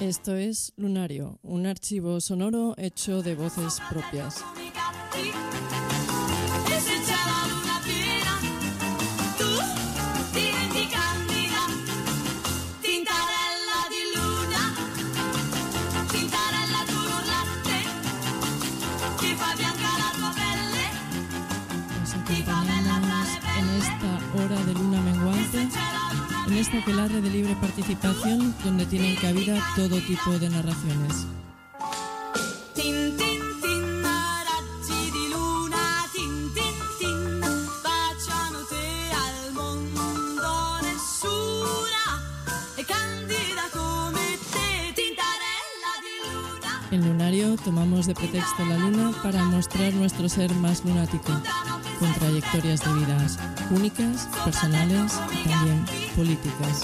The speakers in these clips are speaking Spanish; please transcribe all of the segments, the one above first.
Esto es Lunario, un archivo sonoro hecho de voces propias. En esta hora de luna menguante, en esta aquelarre de libre participación donde tienen cabida todo tipo de narraciones. En Lunario tomamos de pretexto la luna para mostrar nuestro ser más lunático, con trayectorias de vidas únicas, personales y también políticas.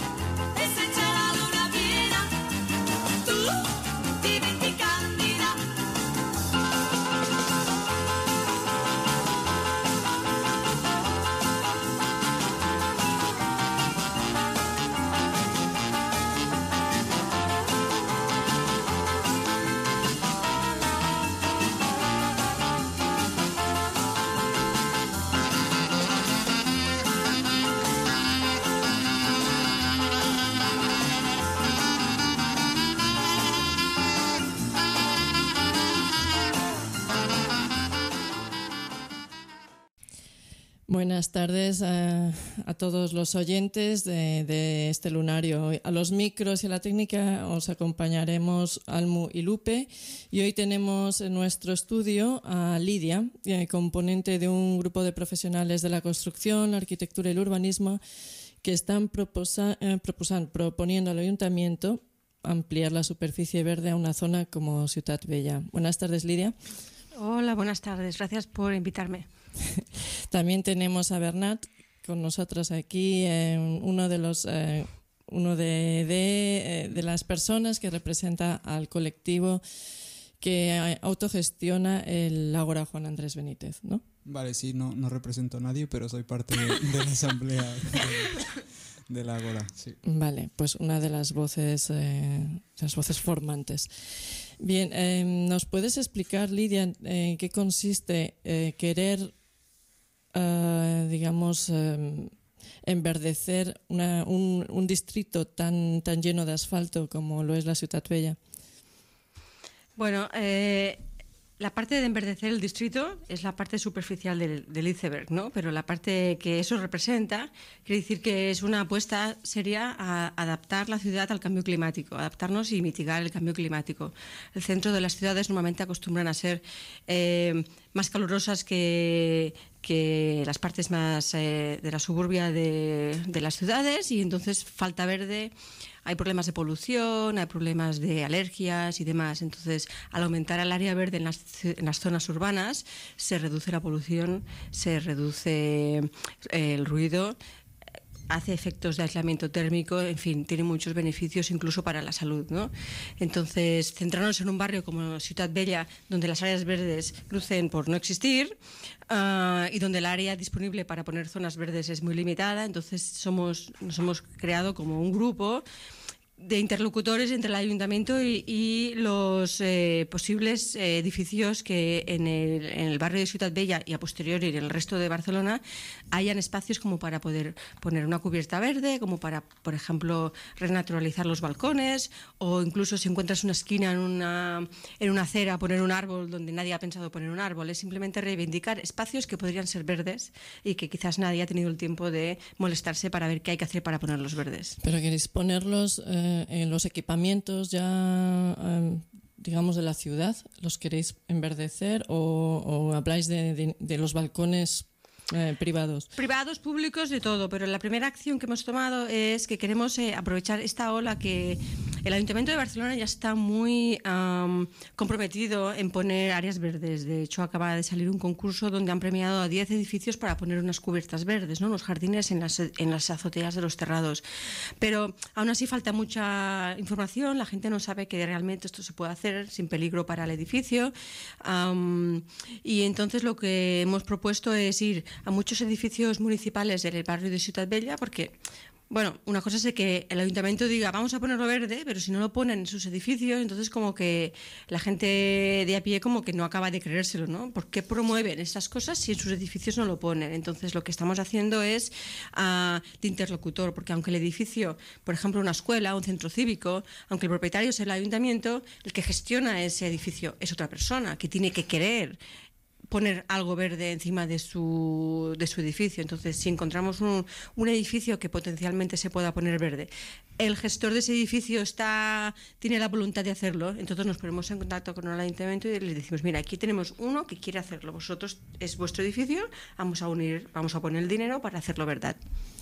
Buenas tardes a todos los oyentes de este lunario. A los micros y a la técnica os acompañaremos Almu y Lupe. Y hoy tenemos en nuestro estudio a Lidia, componente de un grupo de profesionales de la construcción, la arquitectura y el urbanismo que están proponiendo al ayuntamiento ampliar la superficie verde a una zona como Ciutat Vella. Buenas tardes, Lidia. Hola, buenas tardes. Gracias por invitarme. También tenemos a Bernat con nosotros aquí, uno de las personas que representa al colectivo que autogestiona el Ágora Juan Andrés Benítez, ¿no? Vale, sí, no represento a nadie, pero soy parte de la asamblea del Ágora, sí. Vale, pues una de las voces formantes. Bien, ¿nos puedes explicar, Lidia, en qué consiste querer, enverdecer un distrito tan lleno de asfalto como lo es la Ciutat Vella? Bueno, la parte de enverdecer el distrito es la parte superficial del iceberg, ¿no? Pero la parte que eso representa quiere decir que es una apuesta seria a adaptar la ciudad al cambio climático, adaptarnos y mitigar el cambio climático. El centro de las ciudades normalmente acostumbran a ser más calurosas que las partes más de la suburbia de las ciudades, y entonces falta verde. Hay problemas de polución, hay problemas de alergias y demás. Entonces, al aumentar el área verde en las zonas urbanas, se reduce la polución, se reduce el ruido, hace efectos de aislamiento térmico, en fin, tiene muchos beneficios incluso para la salud, ¿no? Entonces, centrarnos en un barrio como Ciutat Vella, donde las áreas verdes lucen por no existir, y donde el área disponible para poner zonas verdes es muy limitada, entonces nos hemos creado como un grupo de interlocutores entre el ayuntamiento y los posibles edificios que en el barrio de Ciutat Vella y a posteriori en el resto de Barcelona hayan espacios como para poder poner una cubierta verde, como para, por ejemplo, renaturalizar los balcones, o incluso si encuentras una esquina en una acera, poner un árbol donde nadie ha pensado poner un árbol. Es simplemente reivindicar espacios que podrían ser verdes y que quizás nadie ha tenido el tiempo de molestarse para ver qué hay que hacer para ponerlos verdes. Pero queréis ponerlos en los equipamientos ya, digamos, de la ciudad, ¿los queréis enverdecer o habláis de los balcones privados? Privados, públicos, de todo, pero la primera acción que hemos tomado es que queremos aprovechar esta ola que el Ayuntamiento de Barcelona ya está muy comprometido en poner áreas verdes. De hecho, acaba de salir un concurso donde han premiado a 10 edificios para poner unas cubiertas verdes, ¿no? Unos jardines en las azoteas de los terrados. Pero aún así falta mucha información, la gente no sabe que realmente esto se puede hacer sin peligro para el edificio, y entonces lo que hemos propuesto es ir a muchos edificios municipales del barrio de Ciutat Vella, porque Bueno, una cosa es que el ayuntamiento diga vamos a ponerlo verde, pero si no lo ponen en sus edificios, entonces como que la gente de a pie como que no acaba de creérselo, ¿no? ¿Por qué promueven estas cosas si en sus edificios no lo ponen? Entonces lo que estamos haciendo es de interlocutor, porque aunque el edificio, por ejemplo, una escuela, un centro cívico, aunque el propietario es el ayuntamiento, el que gestiona ese edificio es otra persona que tiene que querer poner algo verde encima de su edificio. Entonces, si encontramos un edificio que potencialmente se pueda poner verde, el gestor de ese edificio tiene la voluntad de hacerlo, entonces nos ponemos en contacto con el ayuntamiento y les decimos, mira, aquí tenemos uno que quiere hacerlo, vosotros es vuestro edificio, vamos a poner el dinero para hacerlo verdad.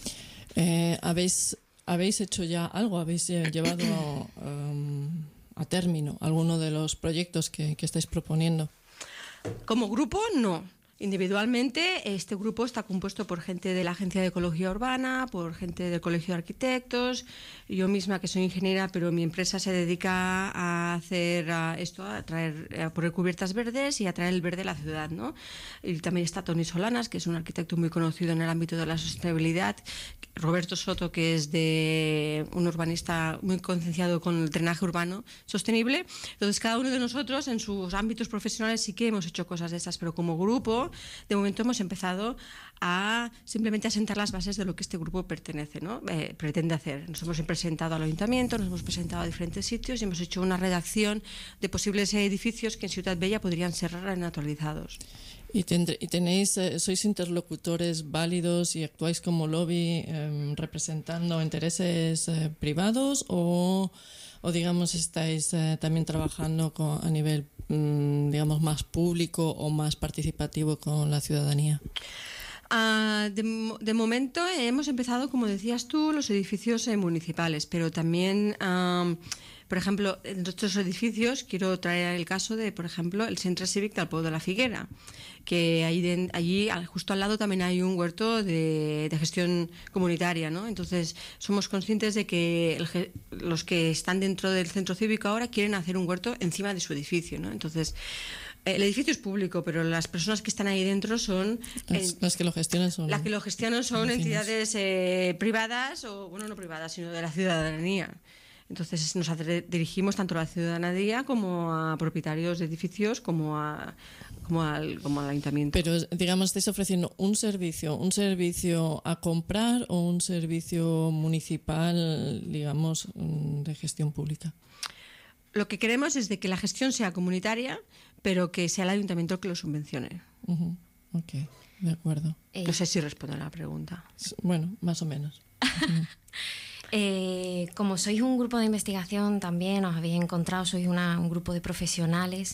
¿Habéis hecho ya algo? ¿Habéis llevado a término alguno de los proyectos que estáis proponiendo? Como grupo, no. Individualmente, este grupo está compuesto por gente de la Agencia de Ecología Urbana, por gente del Colegio de Arquitectos, yo misma que soy ingeniera, pero mi empresa se dedica a hacer a poner cubiertas verdes y a traer el verde a la ciudad, ¿no? Y también está Toni Solanas, que es un arquitecto muy conocido en el ámbito de la sostenibilidad, Roberto Soto, que es un urbanista muy concienciado con el drenaje urbano sostenible. Entonces, cada uno de nosotros en sus ámbitos profesionales sí que hemos hecho cosas de estas, pero como grupo, de momento hemos empezado a simplemente asentar las bases de lo que este grupo pertenece, ¿no? Pretende hacer. Nos hemos presentado al ayuntamiento, nos hemos presentado a diferentes sitios y hemos hecho una redacción de posibles edificios que en Ciutat Bella podrían ser renaturalizados. ¿Y sois interlocutores válidos y actuáis como lobby representando intereses privados o digamos estáis también trabajando a nivel digamos más público o más participativo con la ciudadanía? De momento hemos empezado, como decías tú, los edificios municipales, pero también, por ejemplo, en nuestros edificios quiero traer el caso de, por ejemplo, el Centre Cívic del Pou de la Figuera, que allí justo al lado también hay un huerto de gestión comunitaria, ¿no? Entonces somos conscientes de que los que están dentro del centro cívico ahora quieren hacer un huerto encima de su edificio, ¿no? Entonces el edificio es público, pero las personas que están ahí dentro son las que lo gestionan son entidades privadas o bueno, no privadas, sino de la ciudadanía. Entonces nos dirigimos tanto a la ciudadanía como a propietarios de edificios como al ayuntamiento. Pero digamos, ¿estáis ofreciendo un servicio a comprar o un servicio municipal, digamos, de gestión pública? Lo que queremos es de que la gestión sea comunitaria, pero que sea el ayuntamiento el que lo subvencione. Ok, de acuerdo. No sé si respondo a la pregunta. Bueno, más o menos. Como sois un grupo de investigación, también os habéis encontrado, sois un grupo de profesionales,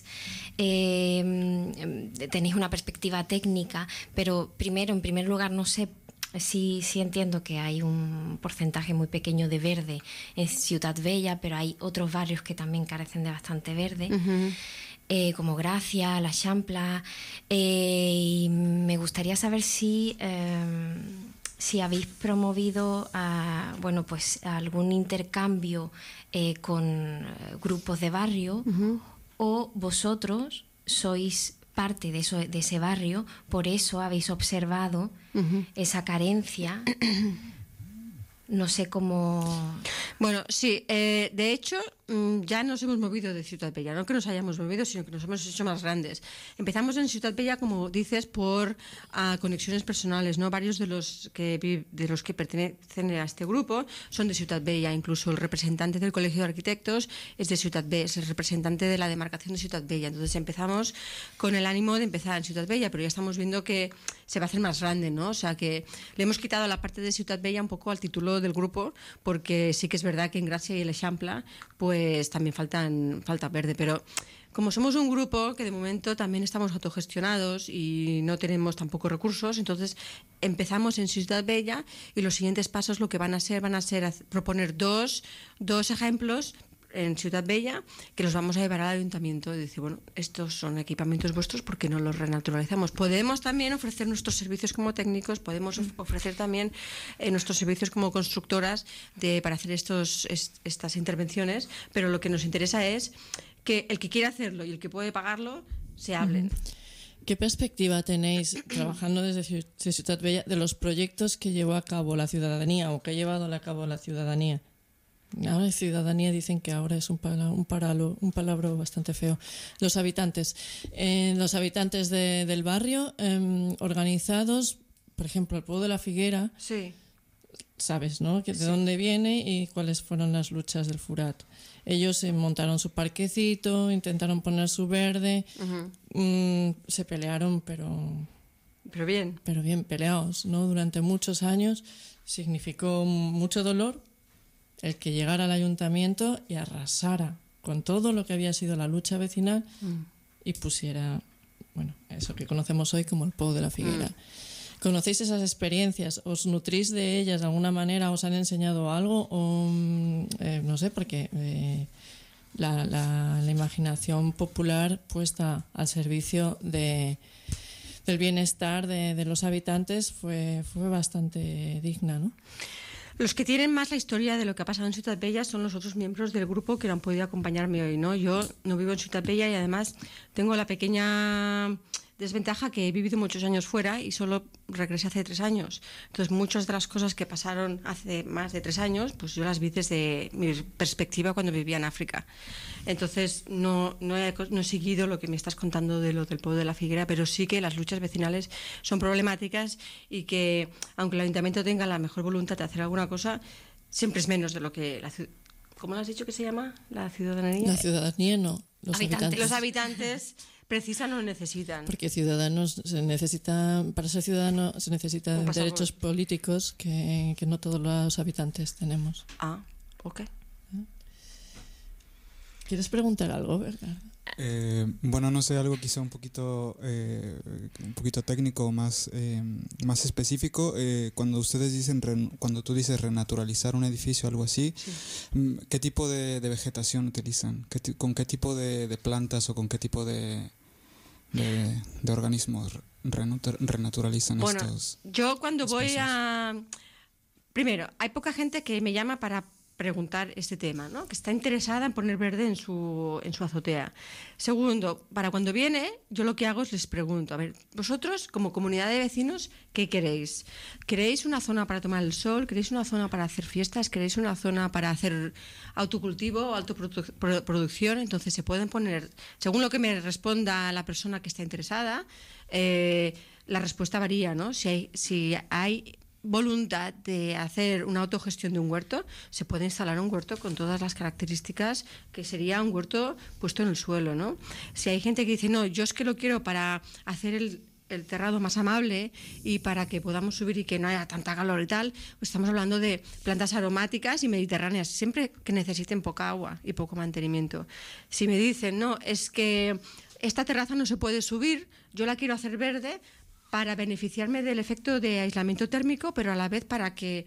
tenéis una perspectiva técnica, pero en primer lugar, no sé, sí entiendo que hay un porcentaje muy pequeño de verde en Ciutat Bella, pero hay otros barrios que también carecen de bastante verde. Como Gracia, La Champla, y me gustaría saber si habéis promovido algún intercambio con grupos de barrio, o vosotros sois parte de ese barrio, por eso habéis observado esa carencia. No sé cómo... Bueno, sí, de hecho ya nos hemos movido de Ciutat Bella, no que nos hayamos movido, sino que nos hemos hecho más grandes. Empezamos en Ciutat Bella, como dices, por conexiones personales, ¿no? Varios de los que pertenecen a este grupo son de Ciutat Bella, incluso el representante del Colegio de Arquitectos es de Ciutat Bella, es el representante de la demarcación de Ciutat Bella. Entonces empezamos con el ánimo de empezar en Ciutat Bella, pero ya estamos viendo que se va a hacer más grande, ¿no? O sea que le hemos quitado la parte de Ciutat Bella un poco al título del grupo, porque sí que es verdad que en Gracia y en l'Eixample pues también falta verde, pero como somos un grupo que de momento también estamos autogestionados y no tenemos tampoco recursos, entonces empezamos en Ciutat Bella y los siguientes pasos lo que van a ser proponer dos ejemplos en Ciutat Bella que los vamos a llevar al ayuntamiento y decir, bueno, estos son equipamientos vuestros, ¿por qué no los renaturalizamos? Podemos también ofrecer nuestros servicios como técnicos, podemos ofrecer también nuestros servicios como constructoras para hacer estas intervenciones, pero lo que nos interesa es que el que quiera hacerlo y el que puede pagarlo se hablen. ¿Qué perspectiva tenéis trabajando desde Ciutat Bella de los proyectos que llevó a cabo la ciudadanía o que ha llevado a cabo la ciudadanía? Ahora ciudadanía dicen que ahora es un palabra bastante feo. Los habitantes del barrio organizados, por ejemplo, el Pueblo de la Figuera. Sí. Sabes, ¿no? De dónde viene y cuáles fueron las luchas del Furat. Ellos montaron su parquecito, intentaron poner su verde, se pelearon, pero bien peleados, ¿no? Durante muchos años significó mucho dolor el que llegara al ayuntamiento y arrasara con todo lo que había sido la lucha vecinal y pusiera, bueno, eso que conocemos hoy como el Pou de la Figuera. ¿Conocéis esas experiencias? ¿Os nutrís de ellas de alguna manera? ¿Os han enseñado algo? O, no sé, porque la imaginación popular puesta al servicio del bienestar de los habitantes fue bastante digna, ¿no? Los que tienen más la historia de lo que ha pasado en Ciutat Bella son los otros miembros del grupo que no han podido acompañarme hoy, ¿no? Yo no vivo en Ciutat Bella y además tengo la pequeña desventaja que he vivido muchos años fuera y solo regresé hace 3 años. Entonces, muchas de las cosas que pasaron hace más de 3 años, pues yo las vi desde mi perspectiva cuando vivía en África. Entonces, no he seguido lo que me estás contando de lo del Pueblo de la Figuera, pero sí que las luchas vecinales son problemáticas y que, aunque el ayuntamiento tenga la mejor voluntad de hacer alguna cosa, siempre es menos de lo que ¿cómo lo has dicho que se llama? ¿La ciudadanía? La ciudadanía no, los habitantes. Los habitantes precisan o necesitan. Porque ciudadanos para ser ciudadano se necesitan derechos políticos que no todos los habitantes tenemos. Ah, ok. ¿Quieres preguntar algo, Bernardo? Bueno, no sé, algo quizá un poquito técnico, más específico. Cuando ustedes dicen, cuando tú dices renaturalizar un edificio, algo así, sí. ¿Qué tipo de vegetación utilizan? ¿Con qué tipo de plantas o con qué tipo de organismos renaturalizan estos? Yo cuando espacios? voy a... Primero, hay poca gente que me llama para preguntar este tema, ¿no? Que está interesada en poner verde en su azotea. Segundo, para cuando viene, yo lo que hago es les pregunto, a ver, vosotros como comunidad de vecinos, ¿qué queréis? ¿Queréis una zona para tomar el sol? ¿Queréis una zona para hacer fiestas? ¿Queréis una zona para hacer autocultivo o autoproducción? Entonces se pueden poner, según lo que me responda la persona que está interesada, la respuesta varía, ¿no? Si hay voluntad de hacer una autogestión de un huerto, se puede instalar un huerto con todas las características que sería un huerto puesto en el suelo, ¿no? Si hay gente que dice, no, yo es que lo quiero para hacer el terrado más amable y para que podamos subir y que no haya tanta calor y tal, pues estamos hablando de plantas aromáticas y mediterráneas, siempre que necesiten poca agua y poco mantenimiento. Si me dicen, no, es que esta terraza no se puede subir, yo la quiero hacer verde, para beneficiarme del efecto de aislamiento térmico, pero a la vez para que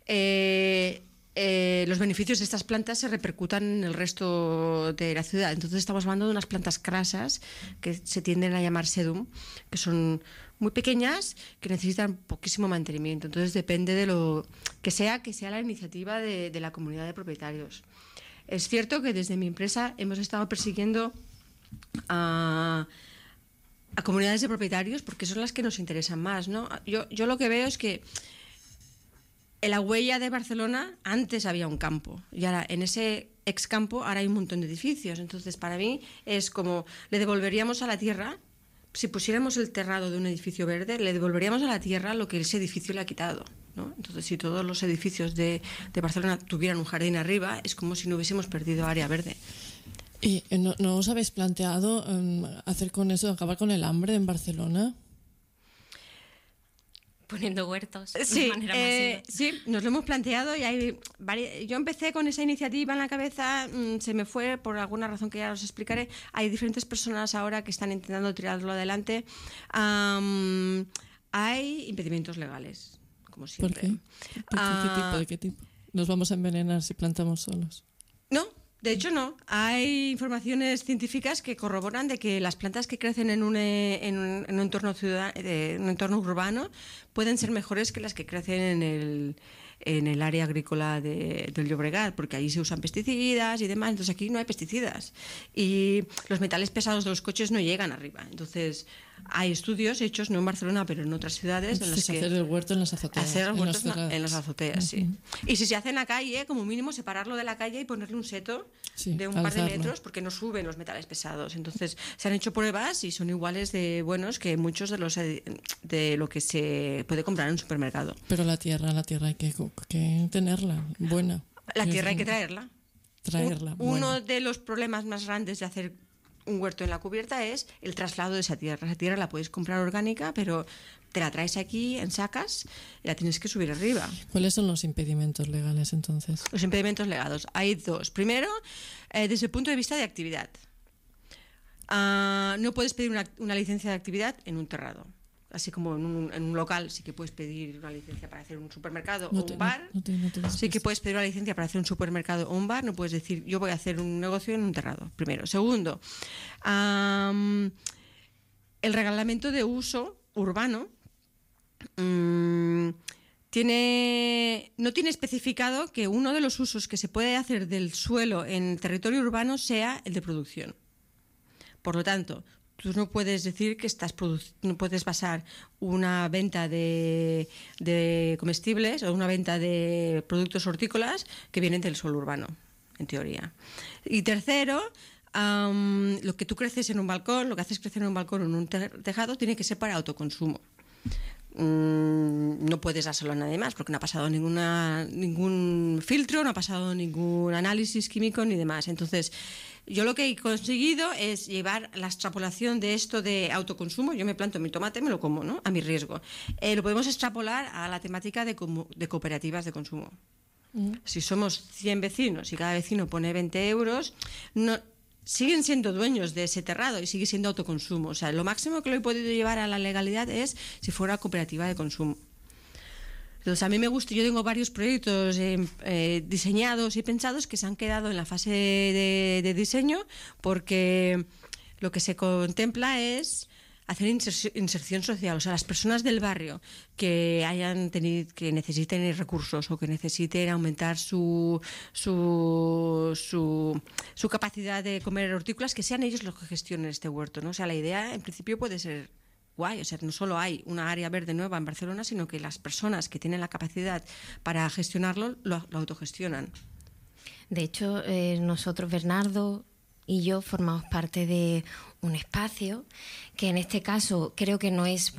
los beneficios de estas plantas se repercutan en el resto de la ciudad. Entonces estamos hablando de unas plantas crasas que se tienden a llamar sedum, que son muy pequeñas, que necesitan poquísimo mantenimiento. Entonces depende de lo que sea la iniciativa de la comunidad de propietarios. Es cierto que desde mi empresa hemos estado persiguiendo a comunidades de propietarios porque son las que nos interesan más, ¿no? Yo lo que veo es que en la huella de Barcelona antes había un campo y ahora en ese ex campo ahora hay un montón de edificios. Entonces para mí es como le devolveríamos a la tierra, si pusiéramos el terrado de un edificio verde, le devolveríamos a la tierra lo que ese edificio le ha quitado, ¿no? Entonces si todos los edificios de Barcelona tuvieran un jardín arriba, es como si no hubiésemos perdido área verde. ¿Y no os habéis planteado hacer con eso, acabar con el hambre en Barcelona? Poniendo huertos sí, de manera masiva. Sí, nos lo hemos planteado y yo empecé con esa iniciativa en la cabeza, se me fue por alguna razón que ya os explicaré. Hay diferentes personas ahora que están intentando tirarlo adelante. Hay impedimentos legales, como siempre. ¿Por qué? ¿De qué tipo? ¿Nos vamos a envenenar si plantamos solos? No. De hecho, no. Hay informaciones científicas que corroboran de que las plantas que crecen en un entorno un entorno urbano pueden ser mejores que las que crecen en el área agrícola del Llobregat, porque allí se usan pesticidas y demás. Entonces aquí no hay pesticidas y los metales pesados de los coches no llegan arriba. Entonces hay estudios hechos, no en Barcelona, pero en otras ciudades, en las que hacer el huerto en las azoteas. Hacer el huerto en las azoteas, sí. Y si se hace en la calle, como mínimo separarlo de la calle y ponerle un seto de un par de metros, porque no suben los metales pesados. Entonces, se han hecho pruebas y son iguales de buenos que muchos de lo que se puede comprar en un supermercado. Pero la tierra hay que tenerla buena. La tierra hay que traerla. Uno de los problemas más grandes de hacer un huerto en la cubierta es el traslado de esa tierra. Esa tierra la puedes comprar orgánica, pero te la traes aquí en sacas y la tienes que subir arriba. ¿Cuáles son los impedimentos legales entonces? Los impedimentos legales. Hay dos. Primero, desde el punto de vista de actividad. No puedes pedir una licencia de actividad en un terrado. Así como en un local sí que puedes pedir una licencia para hacer un supermercado o un bar. Sí que puedes pedir una licencia para hacer un supermercado o un bar. No puedes decir, yo voy a hacer un negocio en un terrado, primero. Segundo, el reglamento de uso urbano no tiene especificado que uno de los usos que se puede hacer del suelo en territorio urbano sea el de producción. Por lo tanto, tú no puedes decir que no puedes basar una venta de comestibles o una venta de productos hortícolas que vienen del suelo urbano, en teoría. Y tercero, lo que tú creces en un balcón, lo que haces crecer en un balcón o en un tejado, tiene que ser para autoconsumo. No puedes dárselo a nadie más porque no ha pasado ningún filtro, no ha pasado ningún análisis químico ni demás. Entonces, yo lo que he conseguido es llevar la extrapolación de esto de autoconsumo. Yo me planto mi tomate, me lo como, ¿no?, a mi riesgo. Lo podemos extrapolar a la temática de cooperativas de consumo. Si somos 100 vecinos y cada vecino pone 20 euros, siguen siendo dueños de ese terrado y sigue siendo autoconsumo. O sea, lo máximo que lo he podido llevar a la legalidad es si fuera cooperativa de consumo. Entonces, a mí me gusta, yo tengo varios proyectos diseñados y pensados que se han quedado en la fase de diseño porque lo que se contempla es hacer inserción social. O sea, las personas del barrio que necesiten recursos o que necesiten aumentar su capacidad de comer hortícolas, que sean ellos los que gestionen este huerto, ¿no? O sea, la idea en principio puede ser guay. O sea, no solo hay una área verde nueva en Barcelona, sino que las personas que tienen la capacidad para gestionarlo lo autogestionan. De hecho, nosotros, Bernardo y yo, formamos parte de un espacio que en este caso creo que no es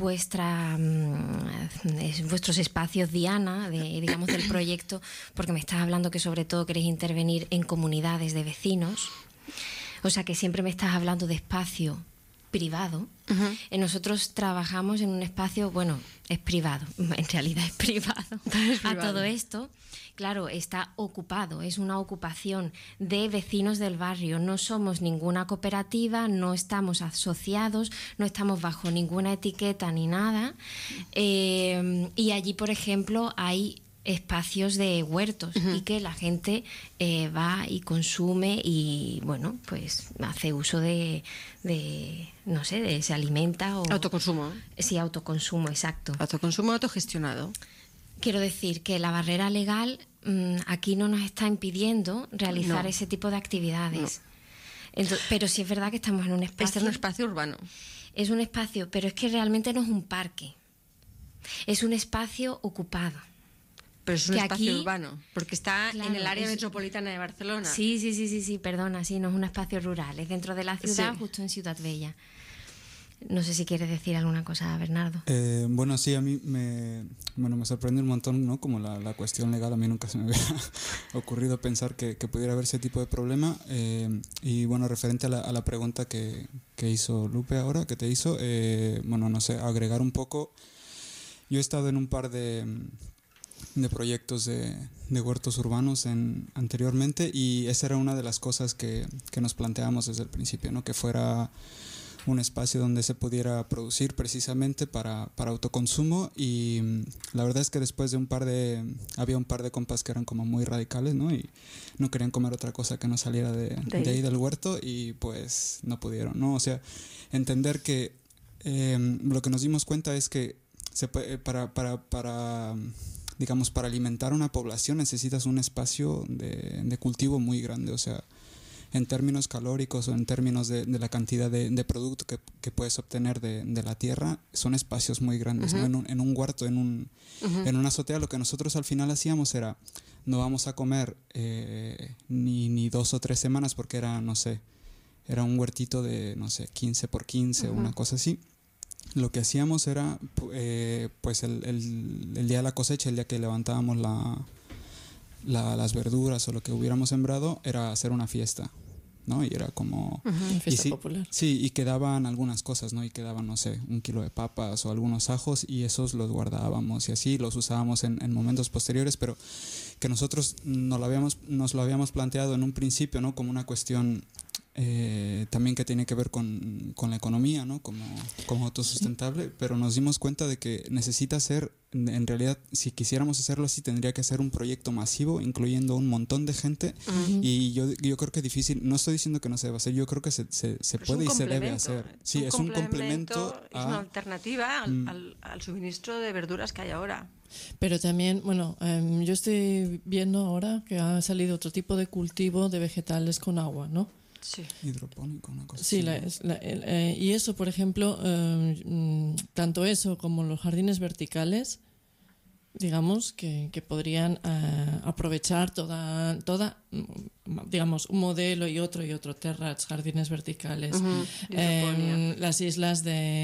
vuestros espacios, Diana, digamos, del proyecto, porque me estás hablando que sobre todo queréis intervenir en comunidades de vecinos. O sea, que siempre me estás hablando de espacio privado. Nosotros trabajamos en un espacio, bueno, es privado, en realidad es privado. A todo esto, claro, está ocupado, es una ocupación de vecinos del barrio. No somos ninguna cooperativa, no estamos asociados, no estamos bajo ninguna etiqueta ni nada. Y allí, por ejemplo, hay espacios de huertos y que la gente va y consume y, bueno, pues hace uso no sé, se alimenta o... Autoconsumo. Sí, autoconsumo, exacto. Autoconsumo autogestionado. Quiero decir que la barrera legal aquí no nos está impidiendo realizar ese tipo de actividades. Entonces, pero sí es verdad que estamos en un espacio... Este es un espacio urbano. Es un espacio, pero es que realmente no es un parque. Es un espacio ocupado. Pero es un espacio urbano, porque está en el área metropolitana de Barcelona. Sí, perdona, sí, no es un espacio rural, es dentro de la ciudad, justo en Ciutat Vella. No sé si quieres decir alguna cosa, Bernardo. Bueno, sí, a mí me sorprende un montón, ¿no? Como la cuestión legal, a mí nunca se me había ocurrido pensar que pudiera haber ese tipo de problema. Y bueno, referente a la pregunta que hizo Lupe ahora, que te hizo, bueno, no sé, agregar un poco. Yo he estado en un par de proyectos de huertos urbanos anteriormente y esa era una de las cosas que nos planteamos desde el principio, ¿no? Que fuera un espacio donde se pudiera producir precisamente para autoconsumo y la verdad es que después de había un par de compas que eran como muy radicales, ¿no? Y no querían comer otra cosa que no saliera de ahí del huerto y pues no pudieron, ¿no? O sea, entender que lo que nos dimos cuenta es que digamos, para alimentar una población necesitas un espacio de cultivo muy grande. O sea, en términos calóricos o en términos de la cantidad de producto que puedes obtener de la tierra, son espacios muy grandes, ¿no? En un huerto, en una azotea, lo que nosotros al final hacíamos era, no vamos a comer ni 2 o 3 semanas porque era, no sé, era un huertito de, no sé, 15 por 15, una cosa así. Lo que hacíamos era, pues el día de la cosecha, el día que levantábamos las verduras o lo que hubiéramos sembrado, era hacer una fiesta, ¿no? Y era como... Una fiesta popular. Sí, y quedaban algunas cosas, ¿no? Y quedaban, no sé, 1 kilo de papas o algunos ajos, y esos los guardábamos y así los usábamos en momentos posteriores, pero que nosotros nos lo habíamos planteado en un principio, ¿no? Como una cuestión también que tiene que ver con la economía, ¿no? Como autosustentable, pero nos dimos cuenta de que necesita ser, en realidad, si quisiéramos hacerlo así, tendría que ser un proyecto masivo, incluyendo un montón de gente, y yo creo que es difícil, no estoy diciendo que no se deba hacer, yo creo que se puede y se debe hacer. Sí, es un complemento, es una alternativa al suministro de verduras que hay ahora. Pero también, bueno, yo estoy viendo ahora que ha salido otro tipo de cultivo de vegetales con agua, ¿no? Sí. Hidropónico, una cosa sí, así. Y eso, por ejemplo, tanto eso como los jardines verticales, digamos, que podrían aprovechar toda, digamos, un modelo y otro, terrats, jardines verticales, las islas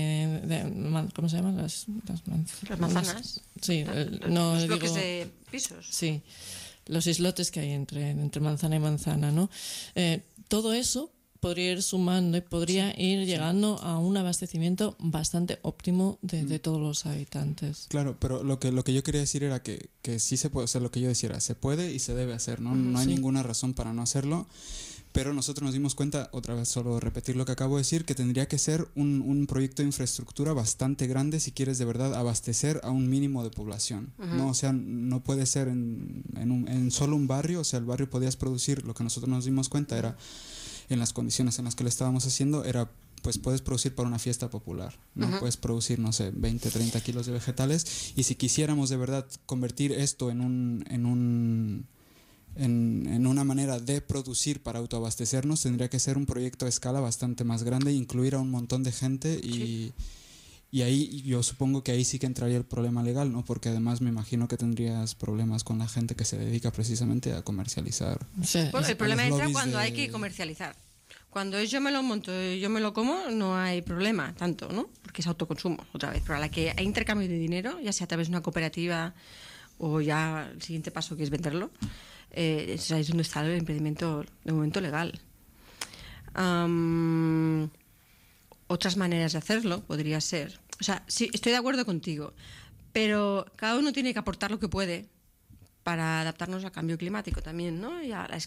¿cómo se llaman? Las manzanas. Sí, los bloques de pisos. Sí, los islotes que hay entre manzana y manzana, ¿no? Todo eso podría ir sumando y podría ir llegando a un abastecimiento bastante óptimo de todos los habitantes. Claro, pero lo que yo quería decir era que sí se puede hacer, lo que yo decía, se puede y se debe hacer, ¿no? No hay ninguna razón para no hacerlo, pero nosotros nos dimos cuenta, otra vez solo repetir lo que acabo de decir, que tendría que ser un proyecto de infraestructura bastante grande si quieres de verdad abastecer a un mínimo de población, ¿no? O sea, no puede ser en solo un barrio, o sea, el barrio podías producir, lo que nosotros nos dimos cuenta era, en las condiciones en las que lo estábamos haciendo, era, pues puedes producir para una fiesta popular, ¿no? Puedes producir, no sé, 20, 30 kilos de vegetales, y si quisiéramos de verdad convertir esto en una manera de producir para autoabastecernos, tendría que ser un proyecto a escala bastante más grande, incluir a un montón de gente y ahí yo supongo que ahí sí que entraría el problema legal, ¿no? Porque además me imagino que tendrías problemas con la gente que se dedica precisamente a comercializar. Sí. Bueno, el problema entra cuando hay que comercializar. Cuando yo me lo monto y yo me lo como, no hay problema tanto, ¿no? Porque es autoconsumo, otra vez. Pero a la que hay intercambio de dinero, ya sea a través de una cooperativa o ya el siguiente paso que es venderlo, es ahí donde está el impedimento de momento legal. Otras maneras de hacerlo podría ser, o sea, sí, estoy de acuerdo contigo, pero cada uno tiene que aportar lo que puede para adaptarnos al cambio climático también, ¿no? Y a la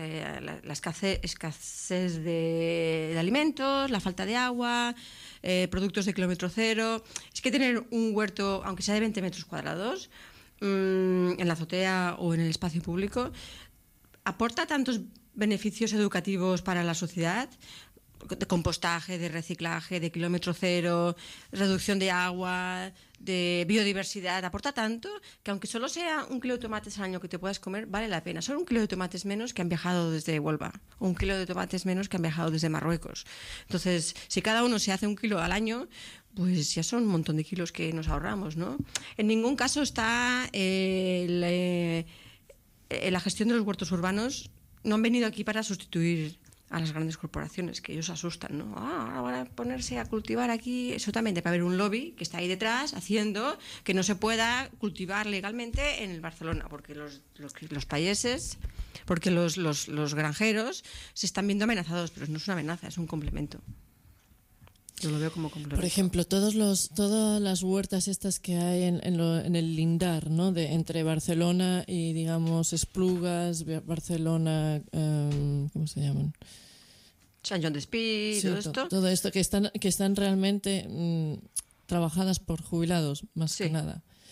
escasez de alimentos, la falta de agua, productos de kilómetro cero. Es que tener un huerto, aunque sea de 20 metros cuadrados, en la azotea o en el espacio público, aporta tantos beneficios educativos para la sociedad, de compostaje, de reciclaje, de kilómetro cero, reducción de agua, de biodiversidad, aporta tanto que aunque solo sea 1 kilo de tomates al año que te puedas comer, vale la pena. Son 1 kilo de tomates menos que han viajado desde Huelva, o 1 kilo de tomates menos que han viajado desde Marruecos. Entonces, si cada uno se hace 1 kilo al año, pues ya son un montón de kilos que nos ahorramos, ¿no? En ningún caso está la gestión de los huertos urbanos. No han venido aquí para sustituir a las grandes corporaciones, que ellos asustan, ¿no? Ahora van a ponerse a cultivar aquí. Eso también debe haber un lobby que está ahí detrás haciendo que no se pueda cultivar legalmente en el Barcelona, porque los países, porque los granjeros se están viendo amenazados, pero no es una amenaza, es un complemento. Yo lo veo como complemento. Por ejemplo, todas las huertas estas que hay en el lindar, ¿no? Entre Barcelona y, digamos, Esplugas, Barcelona, ¿cómo se llaman? Sant Joan d'Espí, sí, todo esto. Todo esto que están realmente trabajadas por jubilados, más que nada.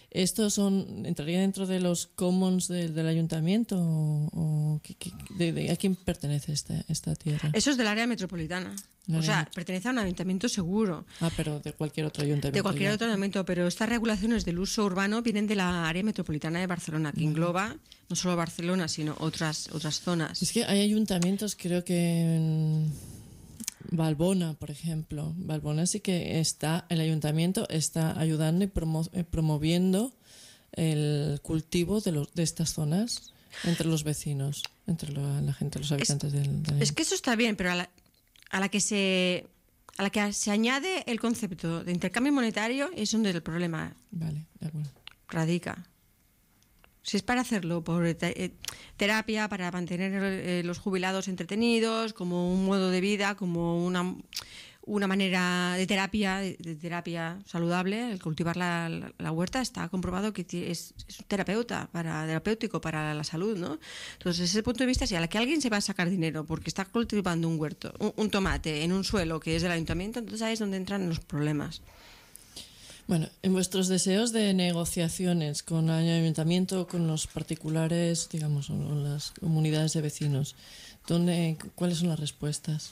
¿Estos entraría dentro de los commons del ayuntamiento o a quién pertenece esta tierra? Eso es del área metropolitana. O sea, pertenece a un ayuntamiento seguro. Pero de cualquier otro ayuntamiento. De cualquier otro ayuntamiento, pero estas regulaciones del uso urbano vienen de la área metropolitana de Barcelona, que engloba no solo Barcelona, sino otras zonas. Es que hay ayuntamientos, creo que en Valbona, por ejemplo. Valbona sí que el ayuntamiento está ayudando y promoviendo el cultivo de estas zonas entre los vecinos, entre la gente, los habitantes del Es que eso está bien, pero a la que se añade el concepto de intercambio monetario es donde el problema radica. Si es para hacerlo por terapia, para mantener los jubilados entretenidos, como un modo de vida, como una manera de terapia saludable, el cultivar la huerta está comprobado que es terapéutico para la salud, ¿no? Entonces, desde ese punto de vista, si a la que alguien se va a sacar dinero porque está cultivando un huerto, un tomate en un suelo que es del ayuntamiento, entonces ahí es donde entran los problemas. Bueno, en vuestros deseos de negociaciones con el ayuntamiento, con los particulares, digamos, o las comunidades de vecinos, ¿cuáles son las respuestas?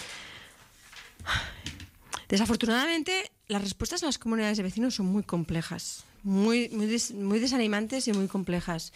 Desafortunadamente, las respuestas a las comunidades de vecinos son muy complejas, muy desanimantes y muy complejas.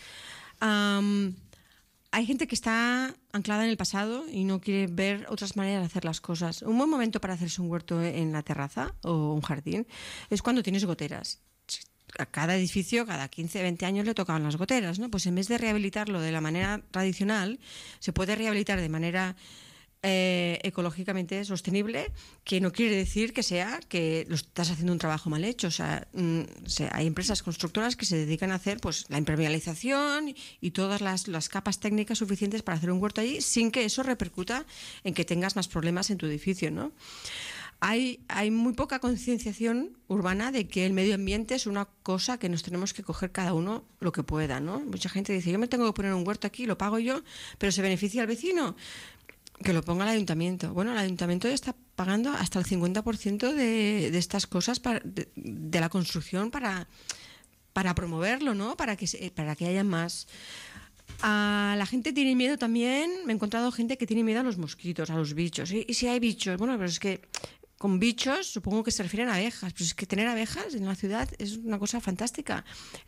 Hay gente que está anclada en el pasado y no quiere ver otras maneras de hacer las cosas. Un buen momento para hacerse un huerto en la terraza o un jardín es cuando tienes goteras. A cada edificio, cada 15, 20 años le tocaban las goteras, ¿no? Pues en vez de rehabilitarlo de la manera tradicional, se puede rehabilitar de manera ecológicamente sostenible, que no quiere decir que lo estás haciendo un trabajo mal hecho. O sea, hay empresas constructoras que se dedican a hacer pues la impermeabilización y todas las capas técnicas suficientes para hacer un huerto allí sin que eso repercuta en que tengas más problemas en tu edificio, ¿no? Hay muy poca concienciación urbana de que el medio ambiente es una cosa que nos tenemos que coger cada uno lo que pueda, ¿no? Mucha gente dice, yo me tengo que poner un huerto aquí, lo pago yo, pero ¿se beneficia al vecino? Que lo ponga el ayuntamiento. Bueno, el ayuntamiento ya está pagando hasta el 50% de estas cosas de la construcción para promoverlo, ¿no? Para que haya más. La gente tiene miedo también. Me he encontrado gente que tiene miedo a los mosquitos, a los bichos. ¿Y si hay bichos? Bueno, pero es que con bichos supongo que se refieren a abejas. Pero es que tener abejas en la ciudad es una cosa fantástica.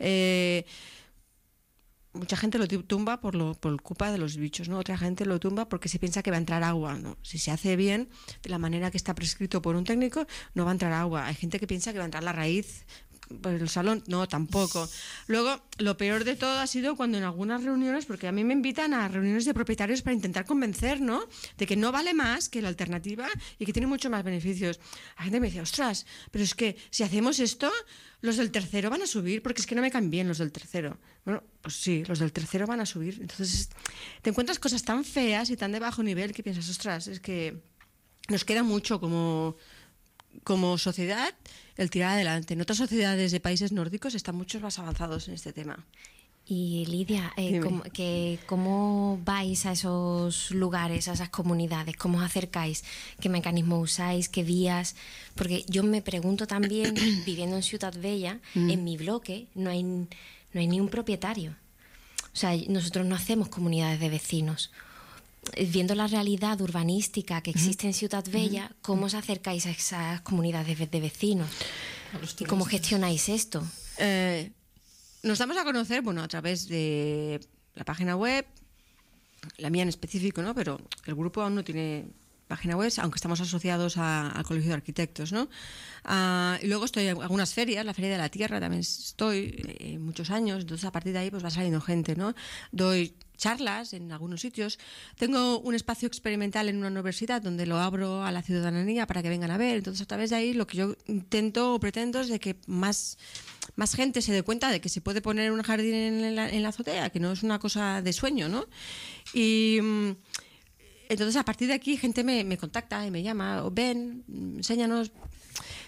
Mucha gente lo tumba por culpa de los bichos, ¿no? Otra gente lo tumba porque se piensa que va a entrar agua, ¿no? Si se hace bien, de la manera que está prescrito por un técnico, no va a entrar agua. Hay gente que piensa que va a entrar la raíz por el salón, no, tampoco. Luego, lo peor de todo ha sido cuando en algunas reuniones, porque a mí me invitan a reuniones de propietarios para intentar convencer, ¿no?, de que no vale más que la alternativa y que tiene mucho más beneficios. La gente me dice, ostras, pero es que si hacemos esto, los del tercero van a subir, porque es que no me caen bien los del tercero. Bueno, pues sí, los del tercero van a subir. Entonces, te encuentras cosas tan feas y tan de bajo nivel que piensas, ostras, es que nos queda mucho como sociedad el tirar adelante. En otras sociedades de países nórdicos están mucho más avanzados en este tema. Y Lidia, ¿cómo vais a esos lugares, a esas comunidades? ¿Cómo os acercáis? ¿Qué mecanismos usáis? ¿Qué vías? Porque yo me pregunto también, viviendo en Ciutat Vella, en mi bloque no hay ni un propietario. O sea, nosotros no hacemos comunidades de vecinos. Viendo la realidad urbanística que existe en Ciutat Vella, ¿cómo os acercáis a esas comunidades de vecinos? ¿Y cómo gestionáis esto? Nos damos a conocer, a través de la página web, la mía en específico, ¿no? Pero el grupo aún no tiene página web, aunque estamos asociados al Colegio de Arquitectos, ¿no? Y luego estoy en algunas ferias, la Feria de la Tierra también estoy muchos años, entonces a partir de ahí pues va saliendo gente, ¿no? Doy charlas en algunos sitios. Tengo un espacio experimental en una universidad donde lo abro a la ciudadanía para que vengan a ver. Entonces, a través de ahí lo que yo intento o pretendo es de que más gente se dé cuenta de que se puede poner un jardín en la azotea, que no es una cosa de sueño, ¿no? Y entonces, a partir de aquí, gente me contacta y me llama, ven, enséñanos.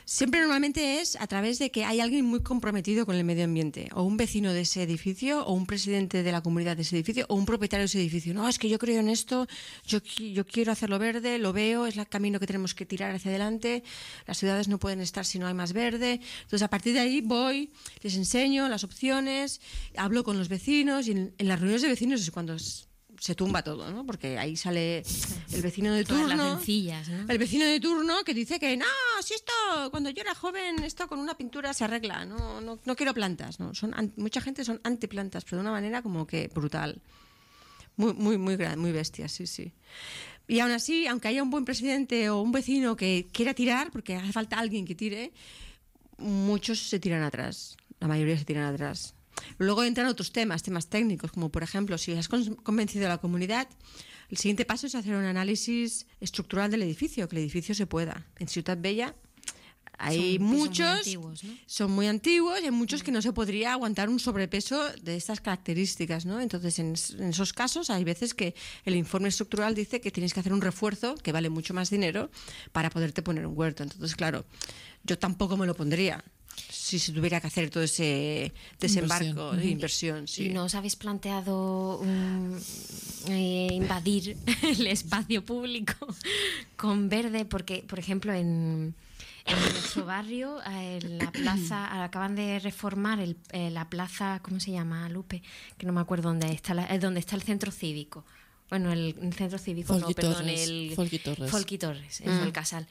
Siempre normalmente es a través de que hay alguien muy comprometido con el medio ambiente, o un vecino de ese edificio, o un presidente de la comunidad de ese edificio, o un propietario de ese edificio. No, es que yo creo en esto, yo quiero hacerlo verde, lo veo, es el camino que tenemos que tirar hacia adelante, las ciudades no pueden estar si no hay más verde. Entonces, a partir de ahí voy, les enseño las opciones, hablo con los vecinos, y en las reuniones de vecinos es cuando se tumba todo, ¿no? Porque ahí sale el vecino de turno. Todas las vencillas, ¿no? El vecino de turno que dice que no, si esto, cuando yo era joven, esto con una pintura se arregla, no quiero plantas, ¿no? Mucha gente son antiplantas, pero de una manera como que brutal. Muy grande, muy bestia, sí. Y aún así, aunque haya un buen presidente o un vecino que quiera tirar, porque hace falta alguien que tire, muchos se tiran atrás, la mayoría se tiran atrás. Luego entran otros temas técnicos, como por ejemplo, si has convencido a la comunidad, el siguiente paso es hacer un análisis estructural del edificio, que el edificio se pueda. En Ciutat Vella hay muchos, son muy antiguos y hay muchos que no se podría aguantar un sobrepeso de estas características, ¿no? Entonces, en esos casos hay veces que el informe estructural dice que tienes que hacer un refuerzo que vale mucho más dinero para poderte poner un huerto. Entonces, claro, yo tampoco me lo pondría si se tuviera que hacer todo ese desembarco de inversión. Sí. ¿Y no os habéis planteado invadir el espacio público con verde? Porque, por ejemplo, en nuestro barrio, la plaza, acaban de reformar la plaza, ¿cómo se llama, Lupe? Que no me acuerdo dónde está, donde está el centro cívico. Bueno, el centro cívico, el Folqui Torres, en Folcasal.